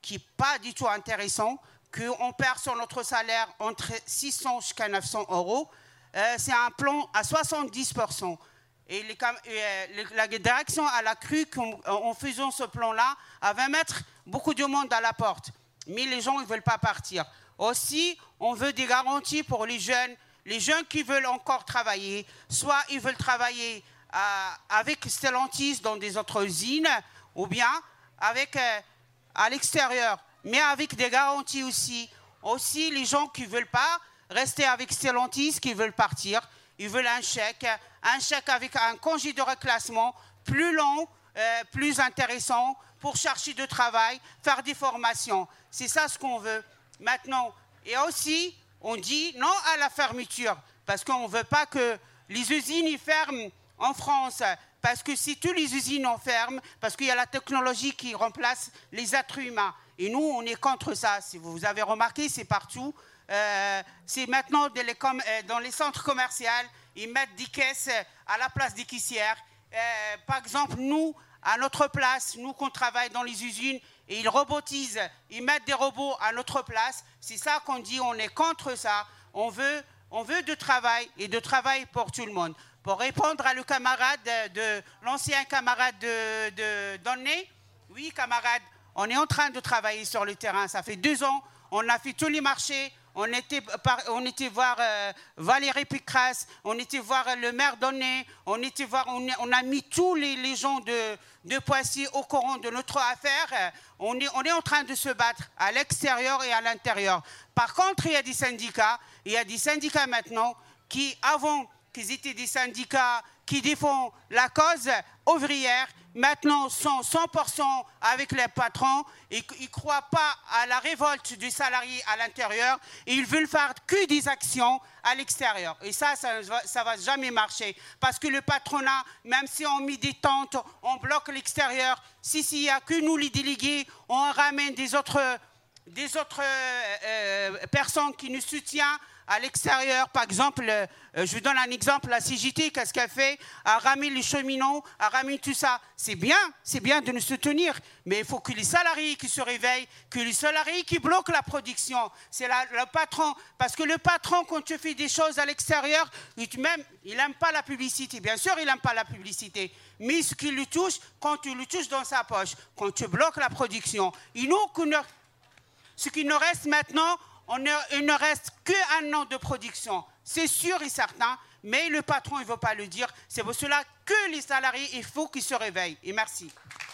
qui n'est pas du tout intéressant, qu'on perd sur notre salaire entre six cents jusqu'à neuf cents euros. Euh, c'est un plan à soixante-dix pour cent. Et les, euh, la direction elle a cru qu'en faisant ce plan-là, elle va mettre beaucoup de monde à la porte. Mais les gens ne veulent pas partir. Aussi, on veut des garanties pour les jeunes, les jeunes qui veulent encore travailler. Soit ils veulent travailler euh, avec Stellantis dans des autres usines, ou bien avec, euh, à l'extérieur, mais avec des garanties aussi. Aussi, les gens qui ne veulent pas rester avec Stellantis, qui veulent partir, ils veulent un chèque, un chèque avec un congé de reclassement plus long, euh, plus intéressant pour chercher du travail, faire des formations. C'est ça ce qu'on veut maintenant. Et aussi, on dit non à la fermeture, parce qu'on ne veut pas que les usines y ferment en France. Parce que si toutes les usines en ferment, parce qu'il y a la technologie qui remplace les êtres humains. Et nous, on est contre ça. Si vous avez remarqué, c'est partout. Euh, c'est maintenant dans les, com- dans les centres commerciaux, ils mettent des caisses à la place des caissières. Euh, par exemple, nous, à notre place, nous qu'on travaille dans les usines, et ils robotisent, ils mettent des robots à notre place. C'est ça qu'on dit, on est contre ça. On veut, on veut du travail et du travail pour tout le monde. Pour répondre à le camarade, de, de, l'ancien camarade de, de Donné, oui, camarade, on est en train de travailler sur le terrain. Ça fait deux ans, on a fait tous les marchés. On était, par, on était voir euh, Valérie Pécresse, on était voir le maire Donné, on était voir, on, on a mis tous les, les gens de, de Poissy au courant de notre affaire. On est, on est en train de se battre à l'extérieur et à l'intérieur. Par contre, il y a des syndicats, il y a des syndicats maintenant qui, avant qu'ils étaient des syndicats qui défendent la cause ouvrière, maintenant sont cent pour cent avec les patrons et ils ne croient pas à la révolte du salarié à l'intérieur et ils veulent faire que des actions à l'extérieur. Et ça, ça ne va jamais marcher parce que le patronat, même si on met des tentes, on bloque l'extérieur, si s'il n'y a que nous les délégués, on ramène des autres, des autres euh, personnes qui nous soutiennent à l'extérieur, par exemple, euh, je vous donne un exemple, la C G T, qu'est-ce qu'elle fait? À ramener les cheminots, à ramener tout ça. C'est bien, c'est bien de nous soutenir, mais il faut que les salariés qui se réveillent, que les salariés qui bloquent la production, c'est la, le patron. Parce que le patron, quand tu fais des choses à l'extérieur, il n'aime pas la publicité. Bien sûr, il n'aime pas la publicité, mais ce qui lui touche, quand tu le touches dans sa poche, quand tu bloques la production, il nous, ce qui nous reste maintenant, on ne, il ne reste qu'un an de production, c'est sûr et certain, mais le patron ne veut pas le dire. C'est pour cela que les salariés, il faut qu'ils se réveillent. Et merci.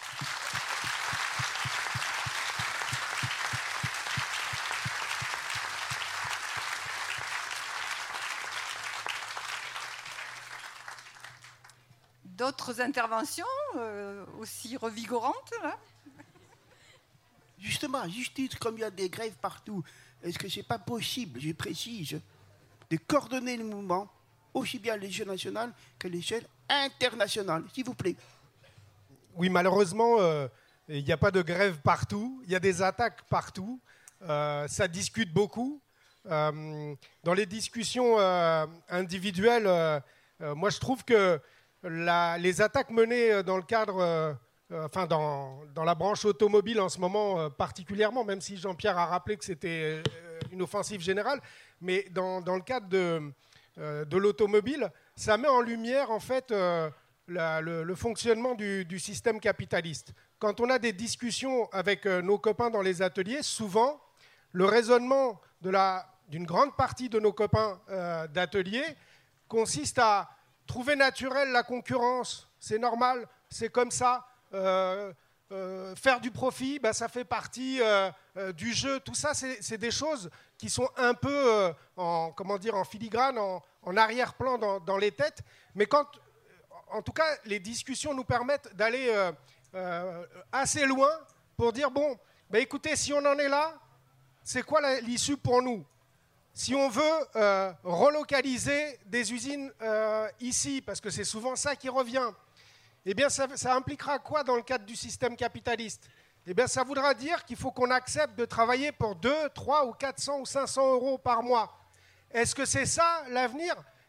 D'autres interventions euh, aussi revigorantes là? Justement, à juste titre, comme il y a des grèves partout, est-ce que ce n'est pas possible, je précise, de coordonner le mouvement, aussi bien à l'échelle nationale qu'à l'échelle internationale, s'il vous plaît? Oui, malheureusement, euh, il n'y a pas de grève partout, il y a des attaques partout, euh, ça discute beaucoup. Euh, dans les discussions euh, individuelles, euh, euh, moi je trouve que la, les attaques menées dans le cadre... Euh, Euh, enfin, dans, dans la branche automobile en ce moment euh, particulièrement, même si Jean-Pierre a rappelé que c'était euh, une offensive générale, mais dans, dans le cadre de, euh, de l'automobile, ça met en lumière en fait euh, la, le, le fonctionnement du, du système capitaliste. Quand on a des discussions avec euh, nos copains dans les ateliers, souvent, le raisonnement de la, d'une grande partie de nos copains euh, d'atelier consiste à trouver naturelle la concurrence. C'est normal, c'est comme ça. Euh, euh, faire du profit, bah, ça fait partie euh, euh, du jeu. Tout ça, c'est, c'est des choses qui sont un peu euh, en, comment dire, en filigrane, en, en arrière-plan dans, dans les têtes. Mais quand, en tout cas, les discussions nous permettent d'aller euh, euh, assez loin pour dire, bon, bah, écoutez, si on en est là, c'est quoi la, l'issue pour nous? Si on veut euh, relocaliser des usines euh, ici, parce que c'est souvent ça qui revient, eh bien, ça, ça impliquera quoi dans le cadre du système capitaliste? Eh bien, ça voudra dire qu'il faut qu'on accepte de travailler pour deux, trois ou quatre cents ou cinq cents euros par mois. Est-ce que c'est ça l'avenir?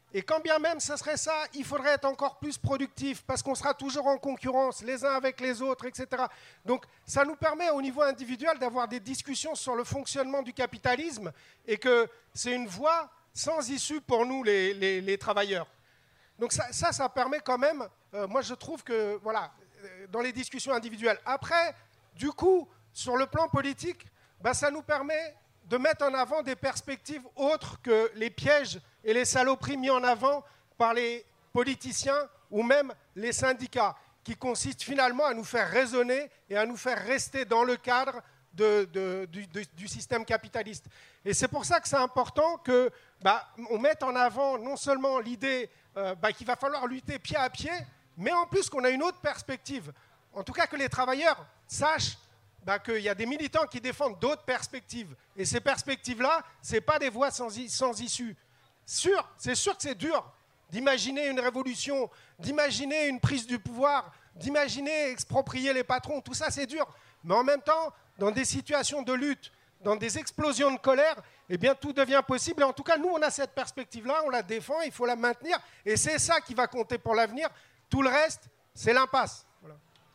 Et quand bien même ce serait ça, il faudrait être encore plus productif parce qu'on sera toujours en concurrence les uns avec les autres, et cetera. Donc ça nous permet au niveau individuel d'avoir des discussions sur le fonctionnement du capitalisme et que c'est une voie sans issue pour nous les, les, les travailleurs. Donc ça, ça, ça permet quand même, euh, moi je trouve que, voilà, euh, dans les discussions individuelles. Après, du coup, sur le plan politique, bah, ça nous permet de mettre en avant des perspectives autres que les pièges et les saloperies mis en avant par les politiciens ou même les syndicats, qui consistent finalement à nous faire raisonner et à nous faire rester dans le cadre de, de, du, de, du système capitaliste. Et c'est pour ça que c'est important que bah, on mette en avant non seulement l'idée euh, bah, qu'il va falloir lutter pied à pied, mais en plus qu'on a une autre perspective. En tout cas que les travailleurs sachent bah, qu'il y a des militants qui défendent d'autres perspectives. Et ces perspectives-là, ce n'est pas des voies sans, sans issue. Sûr, c'est sûr que c'est dur d'imaginer une révolution, d'imaginer une prise du pouvoir, d'imaginer exproprier les patrons. Tout ça, c'est dur. Mais en même temps, dans des situations de lutte, dans des explosions de colère, eh bien, tout devient possible. Et en tout cas, nous, on a cette perspective-là, on la défend, il faut la maintenir. Et c'est ça qui va compter pour l'avenir. Tout le reste, c'est l'impasse. Voilà.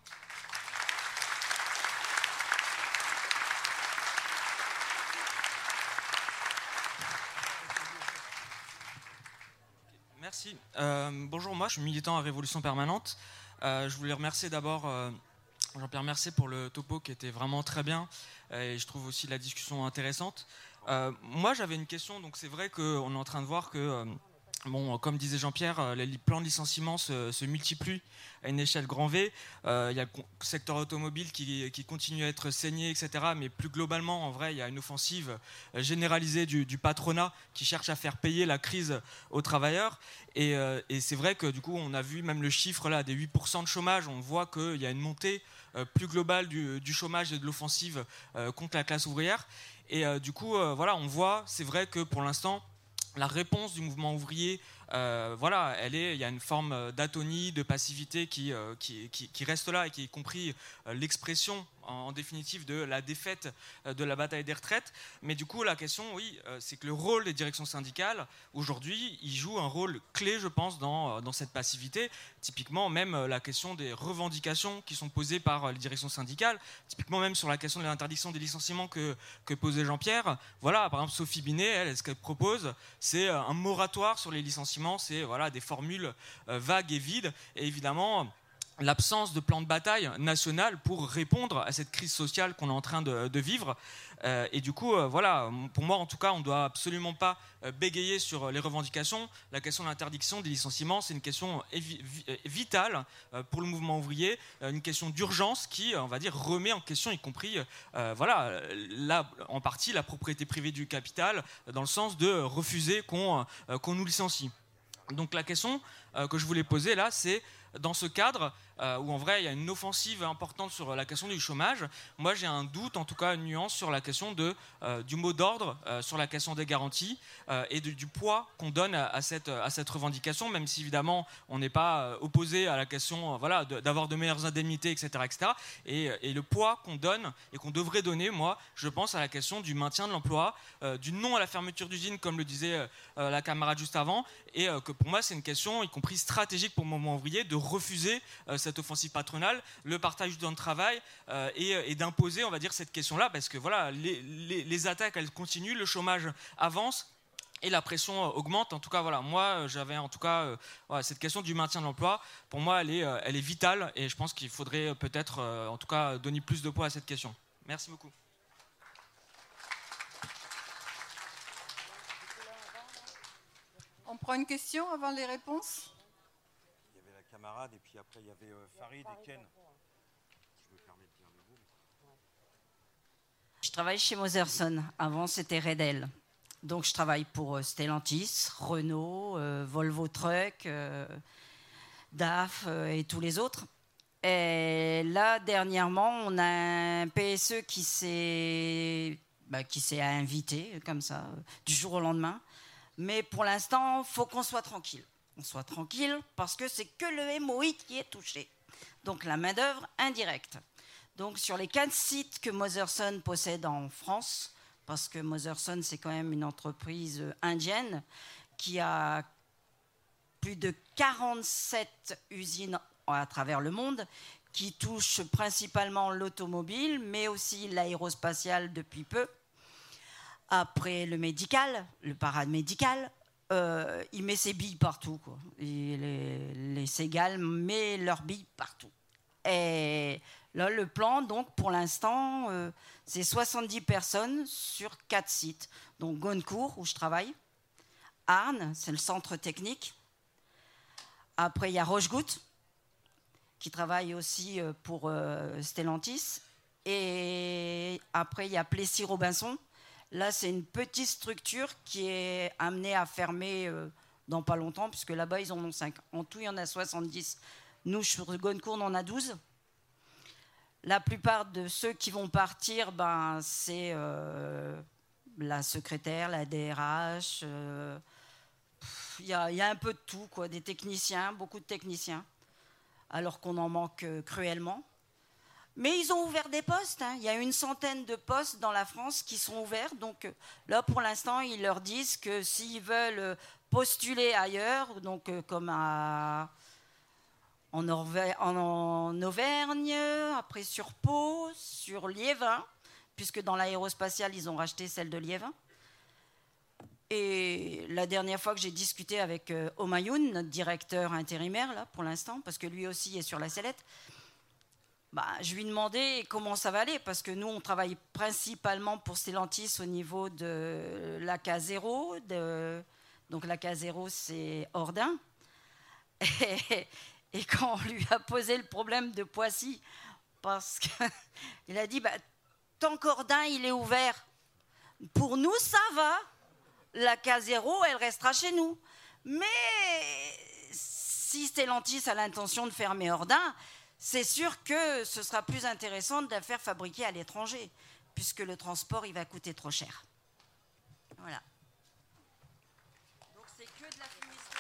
Merci. Euh, bonjour, moi je suis militant à Révolution Permanente. Euh, je voulais remercier d'abord euh, Jean-Pierre Mercier pour le topo qui était vraiment très bien et je trouve aussi la discussion intéressante. Euh, moi j'avais une question, donc c'est vrai qu'on est en train de voir que, euh, bon, comme disait Jean-Pierre, les plans de licenciement se, se multiplient à une échelle grand V. Euh, il y a le secteur automobile qui, qui continue à être saigné, et cetera. Mais plus globalement, en vrai, il y a une offensive généralisée du, du patronat qui cherche à faire payer la crise aux travailleurs. Et, euh, et c'est vrai que du coup, on a vu même le chiffre là des huit pour cent de chômage. On voit qu'il y a une montée euh, plus globale du, du chômage et de l'offensive euh, contre la classe ouvrière. Et euh, du coup, euh, voilà, on voit, c'est vrai que pour l'instant, la réponse du mouvement ouvrier, euh, voilà, elle est, il y a une forme d'atonie, de passivité qui, euh, qui, qui, qui reste là et qui est compris euh, l'expression en, en définitive de la défaite euh, de la bataille des retraites. Mais du coup, la question, oui, euh, c'est que le rôle des directions syndicales, aujourd'hui, il joue un rôle clé, je pense, dans, dans cette passivité. Typiquement, même euh, la question des revendications qui sont posées par euh, les directions syndicales, typiquement même sur la question de l'interdiction des licenciements que, que posait Jean-Pierre. Voilà, par exemple, Sophie Binet, elle, ce qu'elle propose, c'est euh, un moratoire sur les licenciements. C'est voilà, des formules euh, vagues et vides. Et évidemment, l'absence de plan de bataille national pour répondre à cette crise sociale qu'on est en train de, de vivre. Euh, et du coup, euh, voilà, pour moi, en tout cas, on ne doit absolument pas euh, bégayer sur les revendications. La question de l'interdiction des licenciements, c'est une question évi- vitale euh, pour le mouvement ouvrier, euh, une question d'urgence qui, on va dire, remet en question, y compris, euh, voilà, là, en partie, la propriété privée du capital, dans le sens de refuser qu'on, euh, qu'on nous licencie. Donc la question euh, que je voulais poser là, c'est dans ce cadre euh, où en vrai il y a une offensive importante sur la question du chômage, moi j'ai un doute, en tout cas une nuance sur la question de, euh, du mot d'ordre, euh, sur la question des garanties euh, et de, du poids qu'on donne à, à, cette, à cette revendication, même si évidemment on n'est pas euh, opposé à la question euh, voilà, de, d'avoir de meilleures indemnités, et cetera, et cetera. Et, et le poids qu'on donne et qu'on devrait donner, moi je pense à la question du maintien de l'emploi, euh, du non à la fermeture d'usines, comme le disait euh, la camarade juste avant, et euh, que pour moi c'est une question, y compris stratégique pour le mouvement ouvrier, de refuser euh, cette offensive patronale, le partage du temps de travail euh, et, et d'imposer, on va dire, cette question-là, parce que voilà, les, les, les attaques, elles continuent, le chômage avance et la pression euh, augmente. En tout cas, voilà, moi, j'avais en tout cas euh, voilà, cette question du maintien de l'emploi. Pour moi, elle est, euh, elle est vitale et je pense qu'il faudrait peut-être, euh, en tout cas, donner plus de poids à cette question. Merci beaucoup. On prend une question avant les réponses ? Il y avait la camarade et puis après il y avait euh, Farid et Ken. Je me permets de dire le mot. Je travaille chez Motherson. Avant, c'était Redel. Donc, je travaille pour euh, Stellantis, Renault, euh, Volvo Truck, euh, D A F euh, et tous les autres. Et là, dernièrement, on a un P S E qui s'est, bah, qui s'est invité, comme ça, euh, du jour au lendemain. Mais pour l'instant, il faut qu'on soit tranquille. On soit tranquille parce que c'est que le M O I qui est touché. Donc la main-d'œuvre indirecte. Donc sur les quatre sites que Motherson possède en France, parce que Motherson c'est quand même une entreprise indienne qui a plus de quarante-sept usines à travers le monde qui touchent principalement l'automobile, mais aussi l'aérospatial depuis peu. Après le médical, le paramédical, euh, il met ses billes partout, quoi. Et les, les Ségales mettent leurs billes partout. Et là, le plan, donc, pour l'instant, euh, c'est soixante-dix personnes sur quatre sites. Donc, Goncourt, où je travaille. Arnes, c'est le centre technique. Après, il y a Rochegout, qui travaille aussi pour euh, Stellantis. Et après, il y a Plessis-Robinson. Là, c'est une petite structure qui est amenée à fermer euh, dans pas longtemps, puisque là-bas, ils en ont cinq. En tout, il y en a soixante-dix. Nous, sur Goncourt, on en a douze. La plupart de ceux qui vont partir, ben, c'est euh, la secrétaire, la D R H. Euh, Il y, y a un peu de tout, quoi, des techniciens, beaucoup de techniciens, alors qu'on en manque euh, cruellement. Mais ils ont ouvert des postes, hein. Il y a une centaine de postes dans la France qui sont ouverts. Donc euh, là, pour l'instant, ils leur disent que s'ils veulent euh, postuler ailleurs, donc euh, comme à, en, Orve- en, en Auvergne, après sur Pau, sur Liévin, puisque dans l'aérospatial, ils ont racheté celle de Liévin. Et la dernière fois que j'ai discuté avec euh, Omayoun, notre directeur intérimaire, là, pour l'instant, parce que lui aussi est sur la sellette, bah, je lui demandais comment ça va aller, parce que nous, on travaille principalement pour Stellantis au niveau de l'A K zéro. De, donc l'A K zéro, c'est Ordin. Et, et quand on lui a posé le problème de Poissy, parce qu'il a dit, bah, tant qu'Ordin, il est ouvert, pour nous, ça va. La K zéro, elle restera chez nous. Mais si Stellantis a l'intention de fermer Ordin, c'est sûr que ce sera plus intéressant de la faire fabriquer à l'étranger, puisque le transport, il va coûter trop cher. Voilà. Donc c'est que de la fumisterie.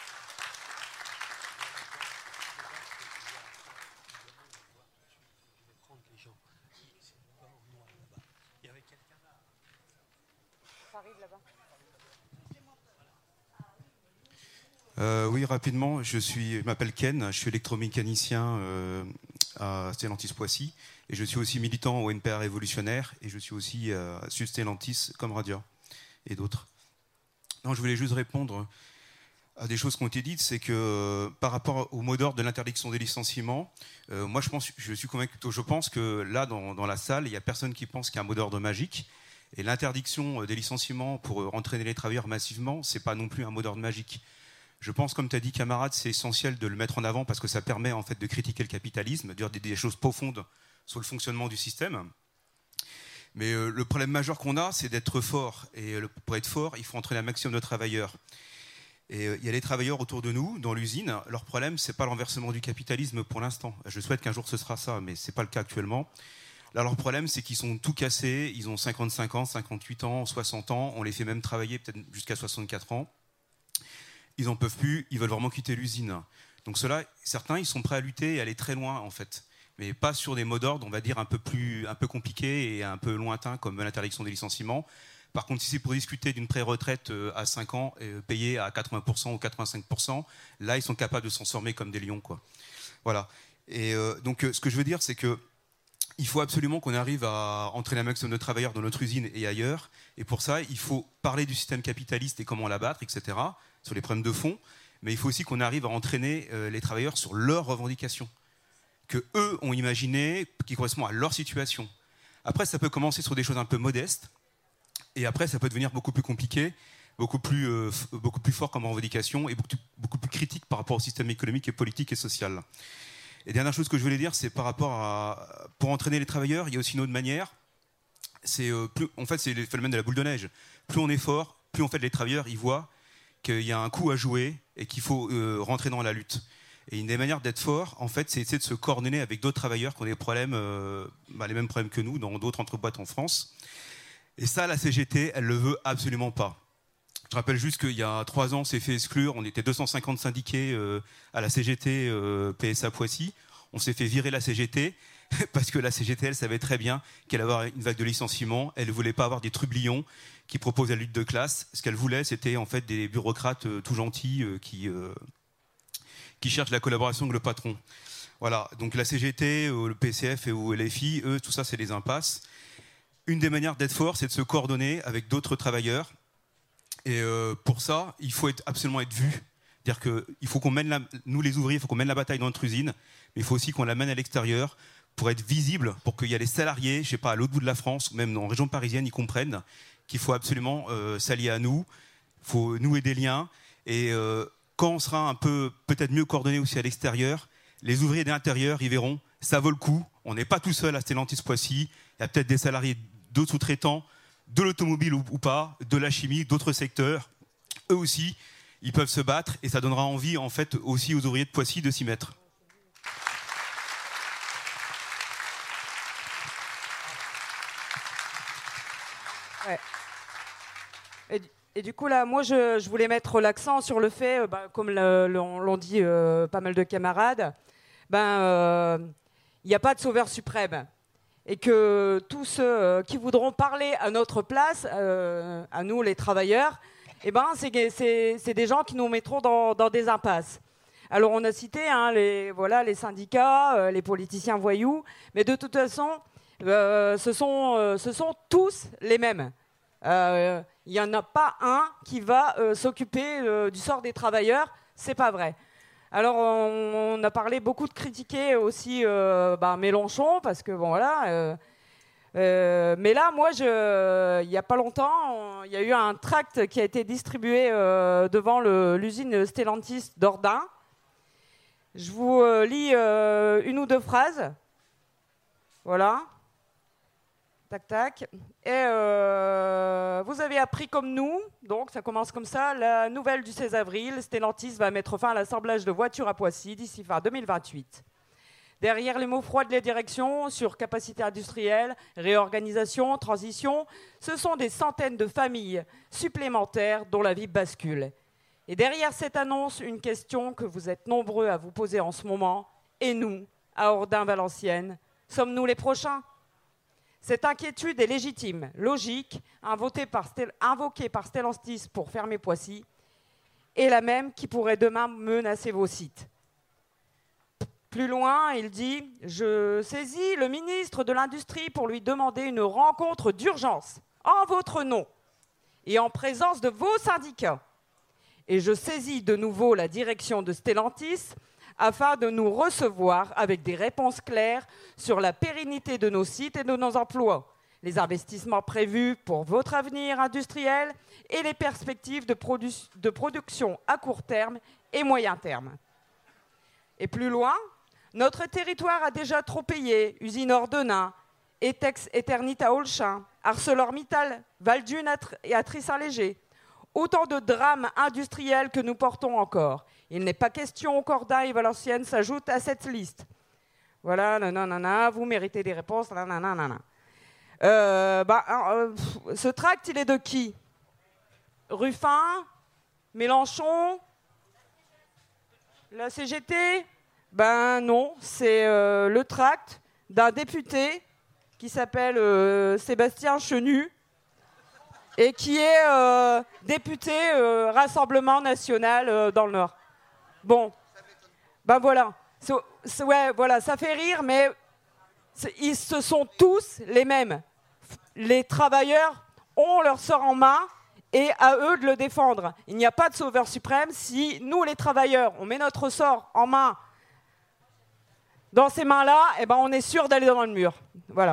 Ça arrive là-bas. Euh, oui, rapidement, je, suis, je m'appelle Ken, je suis électromécanicien euh, à Stellantis Poissy et je suis aussi militant au N P A révolutionnaire et je suis aussi euh, sur Stellantis comme Radia et d'autres. Non, je voulais juste répondre à des choses qui ont été dites, c'est que euh, par rapport au mot d'ordre de l'interdiction des licenciements, euh, moi je, pense, je suis convaincu, je pense que là dans, dans la salle, il n'y a personne qui pense qu'il y a un mot d'ordre magique et l'interdiction des licenciements pour euh, entraîner les travailleurs massivement, c'est pas non plus un mot d'ordre magique. Je pense, comme tu as dit, camarade, c'est essentiel de le mettre en avant parce que ça permet en fait de critiquer le capitalisme, de dire des, des choses profondes sur le fonctionnement du système. Mais euh, le problème majeur qu'on a, c'est d'être fort. Et euh, pour être fort, il faut entraîner un maximum de travailleurs. Et euh, il y a les travailleurs autour de nous, dans l'usine. Leur problème, c'est pas l'enversement du capitalisme pour l'instant. Je souhaite qu'un jour ce sera ça, mais c'est pas le cas actuellement. Là, leur problème, c'est qu'ils sont tout cassés. Ils ont cinquante-cinq ans, cinquante-huit ans, soixante ans. On les fait même travailler peut-être jusqu'à soixante-quatre ans. Ils n'en peuvent plus, ils veulent vraiment quitter l'usine. Donc ceux-là, certains, ils sont prêts à lutter et aller très loin, en fait. Mais pas sur des mots d'ordre, on va dire, un peu plus, un peu compliqués et un peu lointains, comme l'interdiction des licenciements. Par contre, si c'est pour discuter d'une pré-retraite à cinq ans, payée à quatre-vingts pour cent ou quatre-vingt-cinq pour cent, là, ils sont capables de s'en sortir comme des lions, quoi. Voilà. Et euh, donc, ce que je veux dire, c'est que il faut absolument qu'on arrive à entraîner un maximum de travailleurs dans notre usine et ailleurs. Et pour ça, il faut parler du système capitaliste et comment l'abattre, et cetera, sur les problèmes de fond. Mais il faut aussi qu'on arrive à entraîner euh, les travailleurs sur leurs revendications, que eux ont imaginées, qui correspondent à leur situation. Après, ça peut commencer sur des choses un peu modestes. Et après, ça peut devenir beaucoup plus compliqué, beaucoup plus, euh, beaucoup plus fort comme revendication et beaucoup, beaucoup plus critique par rapport au système économique et politique et social. Et dernière chose que je voulais dire, c'est par rapport à... Pour entraîner les travailleurs, il y a aussi une autre manière. C'est, euh, plus, en fait, c'est le phénomène de la boule de neige. Plus on est fort, plus en fait, les travailleurs ils voient qu'il y a un coup à jouer et qu'il faut euh, rentrer dans la lutte. Et une des manières d'être fort, en fait, c'est essayer de se coordonner avec d'autres travailleurs qui ont des problèmes, euh, bah, les mêmes problèmes que nous, dans d'autres entreboîtes en France. Et ça, la C G T, elle ne le veut absolument pas. Je rappelle juste qu'il y a trois ans, on s'est fait exclure. On était deux cent cinquante syndiqués euh, à la C G T euh, P S A Poissy. On s'est fait virer la C G T parce que la C G T, elle savait très bien qu'elle allait avoir une vague de licenciements. Elle ne voulait pas avoir des trublions qui proposent la lutte de classe. Ce qu'elle voulait, c'était en fait des bureaucrates euh, tout gentils euh, qui, euh, qui cherchent la collaboration avec le patron. Voilà, donc la C G T, euh, le P C F et ou L F I, eux, tout ça, c'est des impasses. Une des manières d'être fort, c'est de se coordonner avec d'autres travailleurs. Et euh, pour ça, il faut être, absolument être vu. C'est-à-dire qu'il faut qu'on mène, la, nous les ouvriers, il faut qu'on mène la bataille dans notre usine, mais il faut aussi qu'on la mène à l'extérieur pour être visible, pour qu'il y ait les salariés, je ne sais pas, à l'autre bout de la France, même en région parisienne, ils comprennent qu'il faut absolument euh, s'allier à nous, il faut nouer des liens. Et euh, quand on sera un peu, peut-être mieux coordonnés aussi à l'extérieur, les ouvriers de l'intérieur, ils verront, ça vaut le coup. On n'est pas tout seul à Stellantis-Poissy. Il y a peut-être des salariés d'autres sous-traitants, de l'automobile ou, ou pas, de la chimie, d'autres secteurs. Eux aussi, ils peuvent se battre et ça donnera envie en fait aussi aux ouvriers de Poissy de s'y mettre. Ouais. Et, et du coup là, moi je, je voulais mettre l'accent sur le fait, euh, bah, comme le, l'ont, l'ont dit euh, pas mal de camarades, ben euh, il n'y a pas de sauveur suprême. Et que tous ceux euh, qui voudront parler à notre place, euh, à nous les travailleurs, eh ben, c'est, c'est, c'est des gens qui nous mettront dans, dans des impasses. Alors on a cité hein, les, voilà, les syndicats, euh, les politiciens voyous, mais de toute façon, euh, ce, sont, euh, ce sont tous les mêmes. Il euh, n'y en a pas un qui va euh, s'occuper euh, du sort des travailleurs, c'est pas vrai. Alors, on, on a parlé beaucoup de critiquer aussi euh, bah, Mélenchon, parce que, bon, voilà. Euh, euh, mais là, moi, je, il n'y a pas longtemps, il y a eu un tract qui a été distribué euh, devant le, l'usine Stellantis d'Ordain. Je vous euh, lis euh, une ou deux phrases. Voilà. Tac, tac. Et euh, vous avez appris comme nous, donc ça commence comme ça, la nouvelle du seize avril, Stellantis va mettre fin à l'assemblage de voitures à Poissy d'ici fin deux mille vingt-huit. Derrière les mots froids de la direction sur capacité industrielle, réorganisation, transition, ce sont des centaines de familles supplémentaires dont la vie bascule. Et derrière cette annonce, une question que vous êtes nombreux à vous poser en ce moment, et nous, à Ordain-Valenciennes, sommes-nous les prochains ? Cette inquiétude est légitime, logique, invoquée par, Stel- invoquée par Stellantis pour fermer Poissy, et la même qui pourrait demain menacer vos sites. Plus loin, il dit « Je saisis le ministre de l'Industrie pour lui demander une rencontre d'urgence, en votre nom, et en présence de vos syndicats. Et je saisis de nouveau la direction de Stellantis afin de nous recevoir avec des réponses claires sur la pérennité de nos sites et de nos emplois, les investissements prévus pour votre avenir industriel et les perspectives de, produ- de production à court terme et moyen terme. » Et plus loin, notre territoire a déjà trop payé, usine Ordenin, Etex Eternit à Olchin, ArcelorMittal, Valdune et à Tris-Saint-Léger. Autant de drames industriels que nous portons encore. Il n'est pas question qu'Ordain et Valenciennes s'ajoutent à cette liste. Voilà, nanana, vous méritez des réponses, nanana. Euh, bah, euh, ce tract, il est de qui ? Ruffin ? Mélenchon ? La C G T ? Ben non, c'est euh, le tract d'un député qui s'appelle euh, Sébastien Chenu et qui est euh, député euh, Rassemblement National euh, dans le Nord. Bon, ben voilà. C'est, c'est, ouais, voilà, ça fait rire, mais ils se sont tous les mêmes. Les travailleurs ont leur sort en main et à eux de le défendre. Il n'y a pas de sauveur suprême. Si nous, les travailleurs, on met notre sort en main dans ces mains-là, eh ben, on est sûr d'aller dans le mur. Voilà.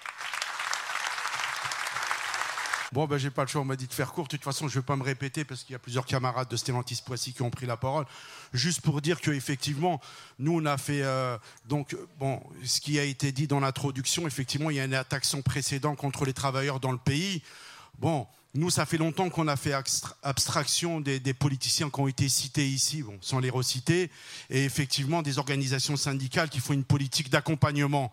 Bon, ben, j'ai pas le choix, on m'a dit de faire court. De toute façon, je vais pas me répéter parce qu'il y a plusieurs camarades de Stellantis Poissy qui ont pris la parole. Juste pour dire qu'effectivement, nous, on a fait... Euh, donc, bon, ce qui a été dit dans l'introduction, effectivement, il y a une attaque sans précédent contre les travailleurs dans le pays. Bon, nous, ça fait longtemps qu'on a fait abstraction des, des politiciens qui ont été cités ici, bon, sans les reciter, et effectivement, des organisations syndicales qui font une politique d'accompagnement.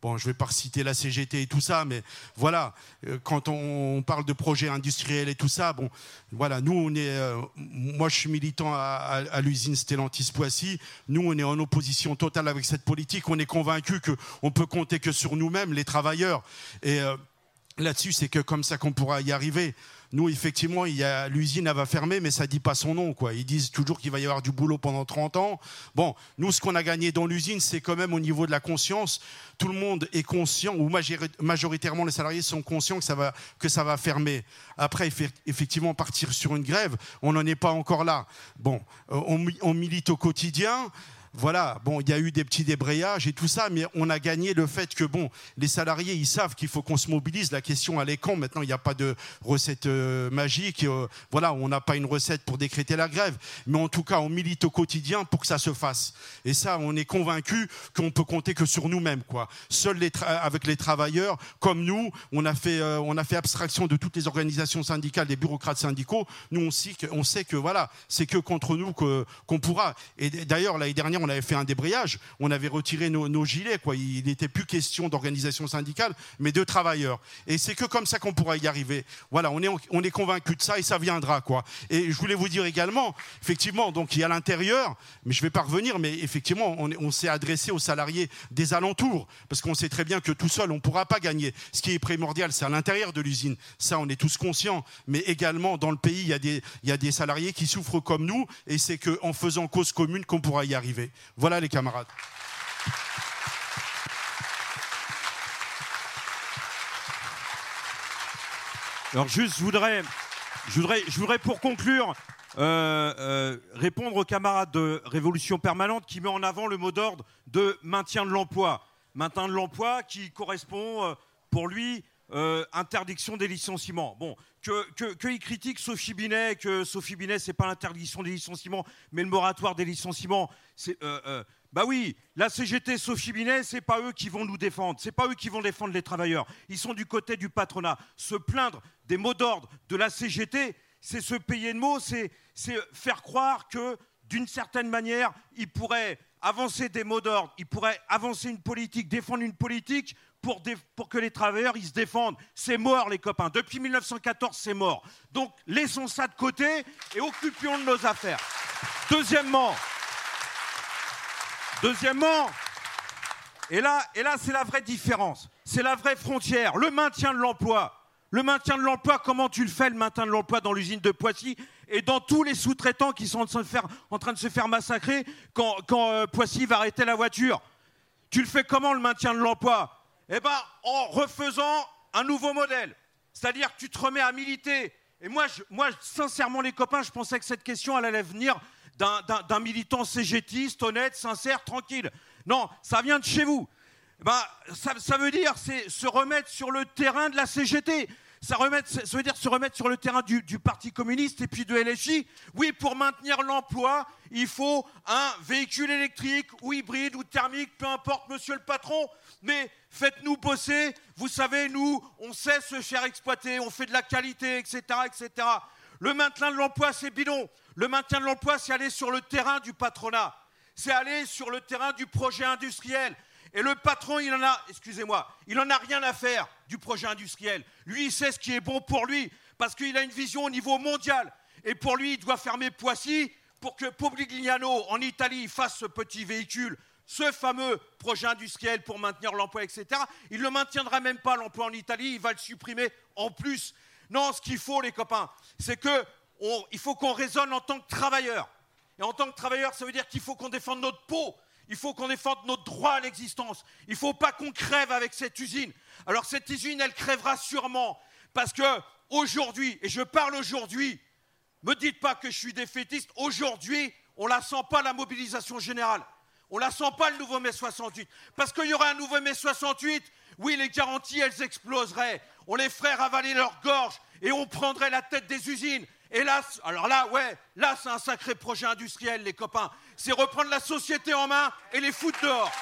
bon, je ne vais pas reciter la C G T et tout ça, mais voilà, euh, quand on, on parle de projets industriels et tout ça, bon, voilà, nous, on est, euh, moi, je suis militant à, à, à l'usine Stellantis-Poissy. Nous, on est en opposition totale avec cette politique. On est convaincus qu'on peut compter que sur nous-mêmes, les travailleurs. Et euh, là-dessus, c'est que comme ça qu'on pourra y arriver. Nous, effectivement, il y a, l'usine, elle va fermer, mais ça ne dit pas son nom, quoi. Ils disent toujours qu'il va y avoir du boulot pendant trente ans. Bon, nous, ce qu'on a gagné dans l'usine, c'est quand même au niveau de la conscience. Tout le monde est conscient, ou majoritairement les salariés sont conscients que ça va, que ça va fermer. Après, effectivement, partir sur une grève, on n'en est pas encore là. Bon, on, on milite au quotidien. Voilà, bon, il y a eu des petits débrayages et tout ça, mais on a gagné le fait que, bon, les salariés, ils savent qu'il faut qu'on se mobilise. La question, elle est quand? Maintenant, il n'y a pas de recette euh, magique. Euh, voilà, on n'a pas une recette pour décréter la grève. Mais en tout cas, on milite au quotidien pour que ça se fasse. Et ça, on est convaincus qu'on peut compter que sur nous-mêmes, quoi. Seuls les avec les travailleurs, comme nous, on a, fait, euh, on a fait abstraction de toutes les organisations syndicales, des bureaucrates syndicaux. Nous, on sait que, on sait que voilà, c'est que contre nous que, qu'on pourra. Et d'ailleurs, l'année dernière, on avait fait un débrayage, on avait retiré nos, nos gilets, quoi. Il n'était plus question d'organisation syndicale, mais de travailleurs. Et c'est que comme ça qu'on pourra y arriver. Voilà, on est, on est convaincus de ça et ça viendra, quoi. Et je voulais vous dire également, effectivement, donc il y a l'intérieur, mais je ne vais pas revenir, mais effectivement, on, on s'est adressé aux salariés des alentours, parce qu'on sait très bien que tout seul, on ne pourra pas gagner. Ce qui est primordial, c'est à l'intérieur de l'usine. Ça, on est tous conscients. Mais également, dans le pays, il y a des, il y a des salariés qui souffrent comme nous, et c'est qu'en faisant cause commune qu'on pourra y arriver. Voilà les camarades. Alors juste, je voudrais, je voudrais, je voudrais pour conclure euh, euh, répondre aux camarades de Révolution Permanente qui met en avant le mot d'ordre de maintien de l'emploi. Maintien de l'emploi qui correspond euh, pour lui euh, interdiction des licenciements. Bon, que, que, que il critique Sophie Binet, que Sophie Binet, c'est pas l'interdiction des licenciements, mais le moratoire des licenciements. C'est, euh, euh, bah oui, la C G T, Sophie Binet, c'est pas eux qui vont nous défendre, c'est pas eux qui vont défendre les travailleurs. Ils sont du côté du patronat. Se plaindre des mots d'ordre de la C G T, c'est se payer de mots, c'est, c'est faire croire que, d'une certaine manière, ils pourraient avancer des mots d'ordre, ils pourraient avancer une politique, défendre une politique pour, dé- pour que les travailleurs ils se défendent. C'est mort, les copains. Depuis mille neuf cent quatorze, c'est mort. Donc, laissons ça de côté et occupions de nos affaires. Deuxièmement, deuxièmement, et là, et là c'est la vraie différence, c'est la vraie frontière, le maintien de l'emploi. Le maintien de l'emploi, comment tu le fais, le maintien de l'emploi dans l'usine de Poissy et dans tous les sous-traitants qui sont en train de se faire, en train de se faire massacrer quand, quand euh, Poissy va arrêter la voiture. Tu le fais comment, le maintien de l'emploi? Eh bien, en refaisant un nouveau modèle. C'est-à-dire que tu te remets à militer. Et moi, je, moi, sincèrement, les copains, je pensais que cette question, elle allait venir d'un, d'un, d'un militant cégétiste, honnête, sincère, tranquille. Non, ça vient de chez vous. Ben, ça, ça veut dire c'est se remettre sur le terrain de la C G T. Ça, remettre, ça veut dire se remettre sur le terrain du, du Parti communiste et puis de L F J. Oui, pour maintenir l'emploi, il faut un véhicule électrique ou hybride ou thermique, peu importe, monsieur le patron. Mais faites-nous bosser. Vous savez, nous, on sait se faire exploiter, on fait de la qualité, et cetera, et cetera. Le maintien de l'emploi, c'est bidon. Le maintien de l'emploi, c'est aller sur le terrain du patronat. C'est aller sur le terrain du projet industriel. Et le patron, il en a, excusez-moi, il en a rien à faire du projet industriel. Lui, il sait ce qui est bon pour lui, parce qu'il a une vision au niveau mondial. Et pour lui, il doit fermer Poissy pour que Pomigliano, en Italie, fasse ce petit véhicule, ce fameux projet industriel pour maintenir l'emploi, et cetera. Il ne le maintiendra même pas, l'emploi en Italie, il va le supprimer en plus. Non, ce qu'il faut, les copains, c'est qu'il faut qu'on raisonne en tant que travailleur. Et en tant que travailleur, ça veut dire qu'il faut qu'on défende notre peau. Il faut qu'on défende notre droit à l'existence. Il ne faut pas qu'on crève avec cette usine. Alors cette usine, elle crèvera sûrement. Parce qu'aujourd'hui, et je parle aujourd'hui, ne me dites pas que je suis défaitiste, aujourd'hui, on ne la sent pas, la mobilisation générale. On ne la sent pas, le nouveau mai soixante-huit. Parce qu'il y aurait un nouveau mai soixante-huit, oui, les garanties, elles exploseraient. On les ferait ravaler leur gorge et on prendrait la tête des usines. Et là, alors là, ouais, là, c'est un sacré projet industriel, les copains. C'est reprendre la société en main et les foutre dehors.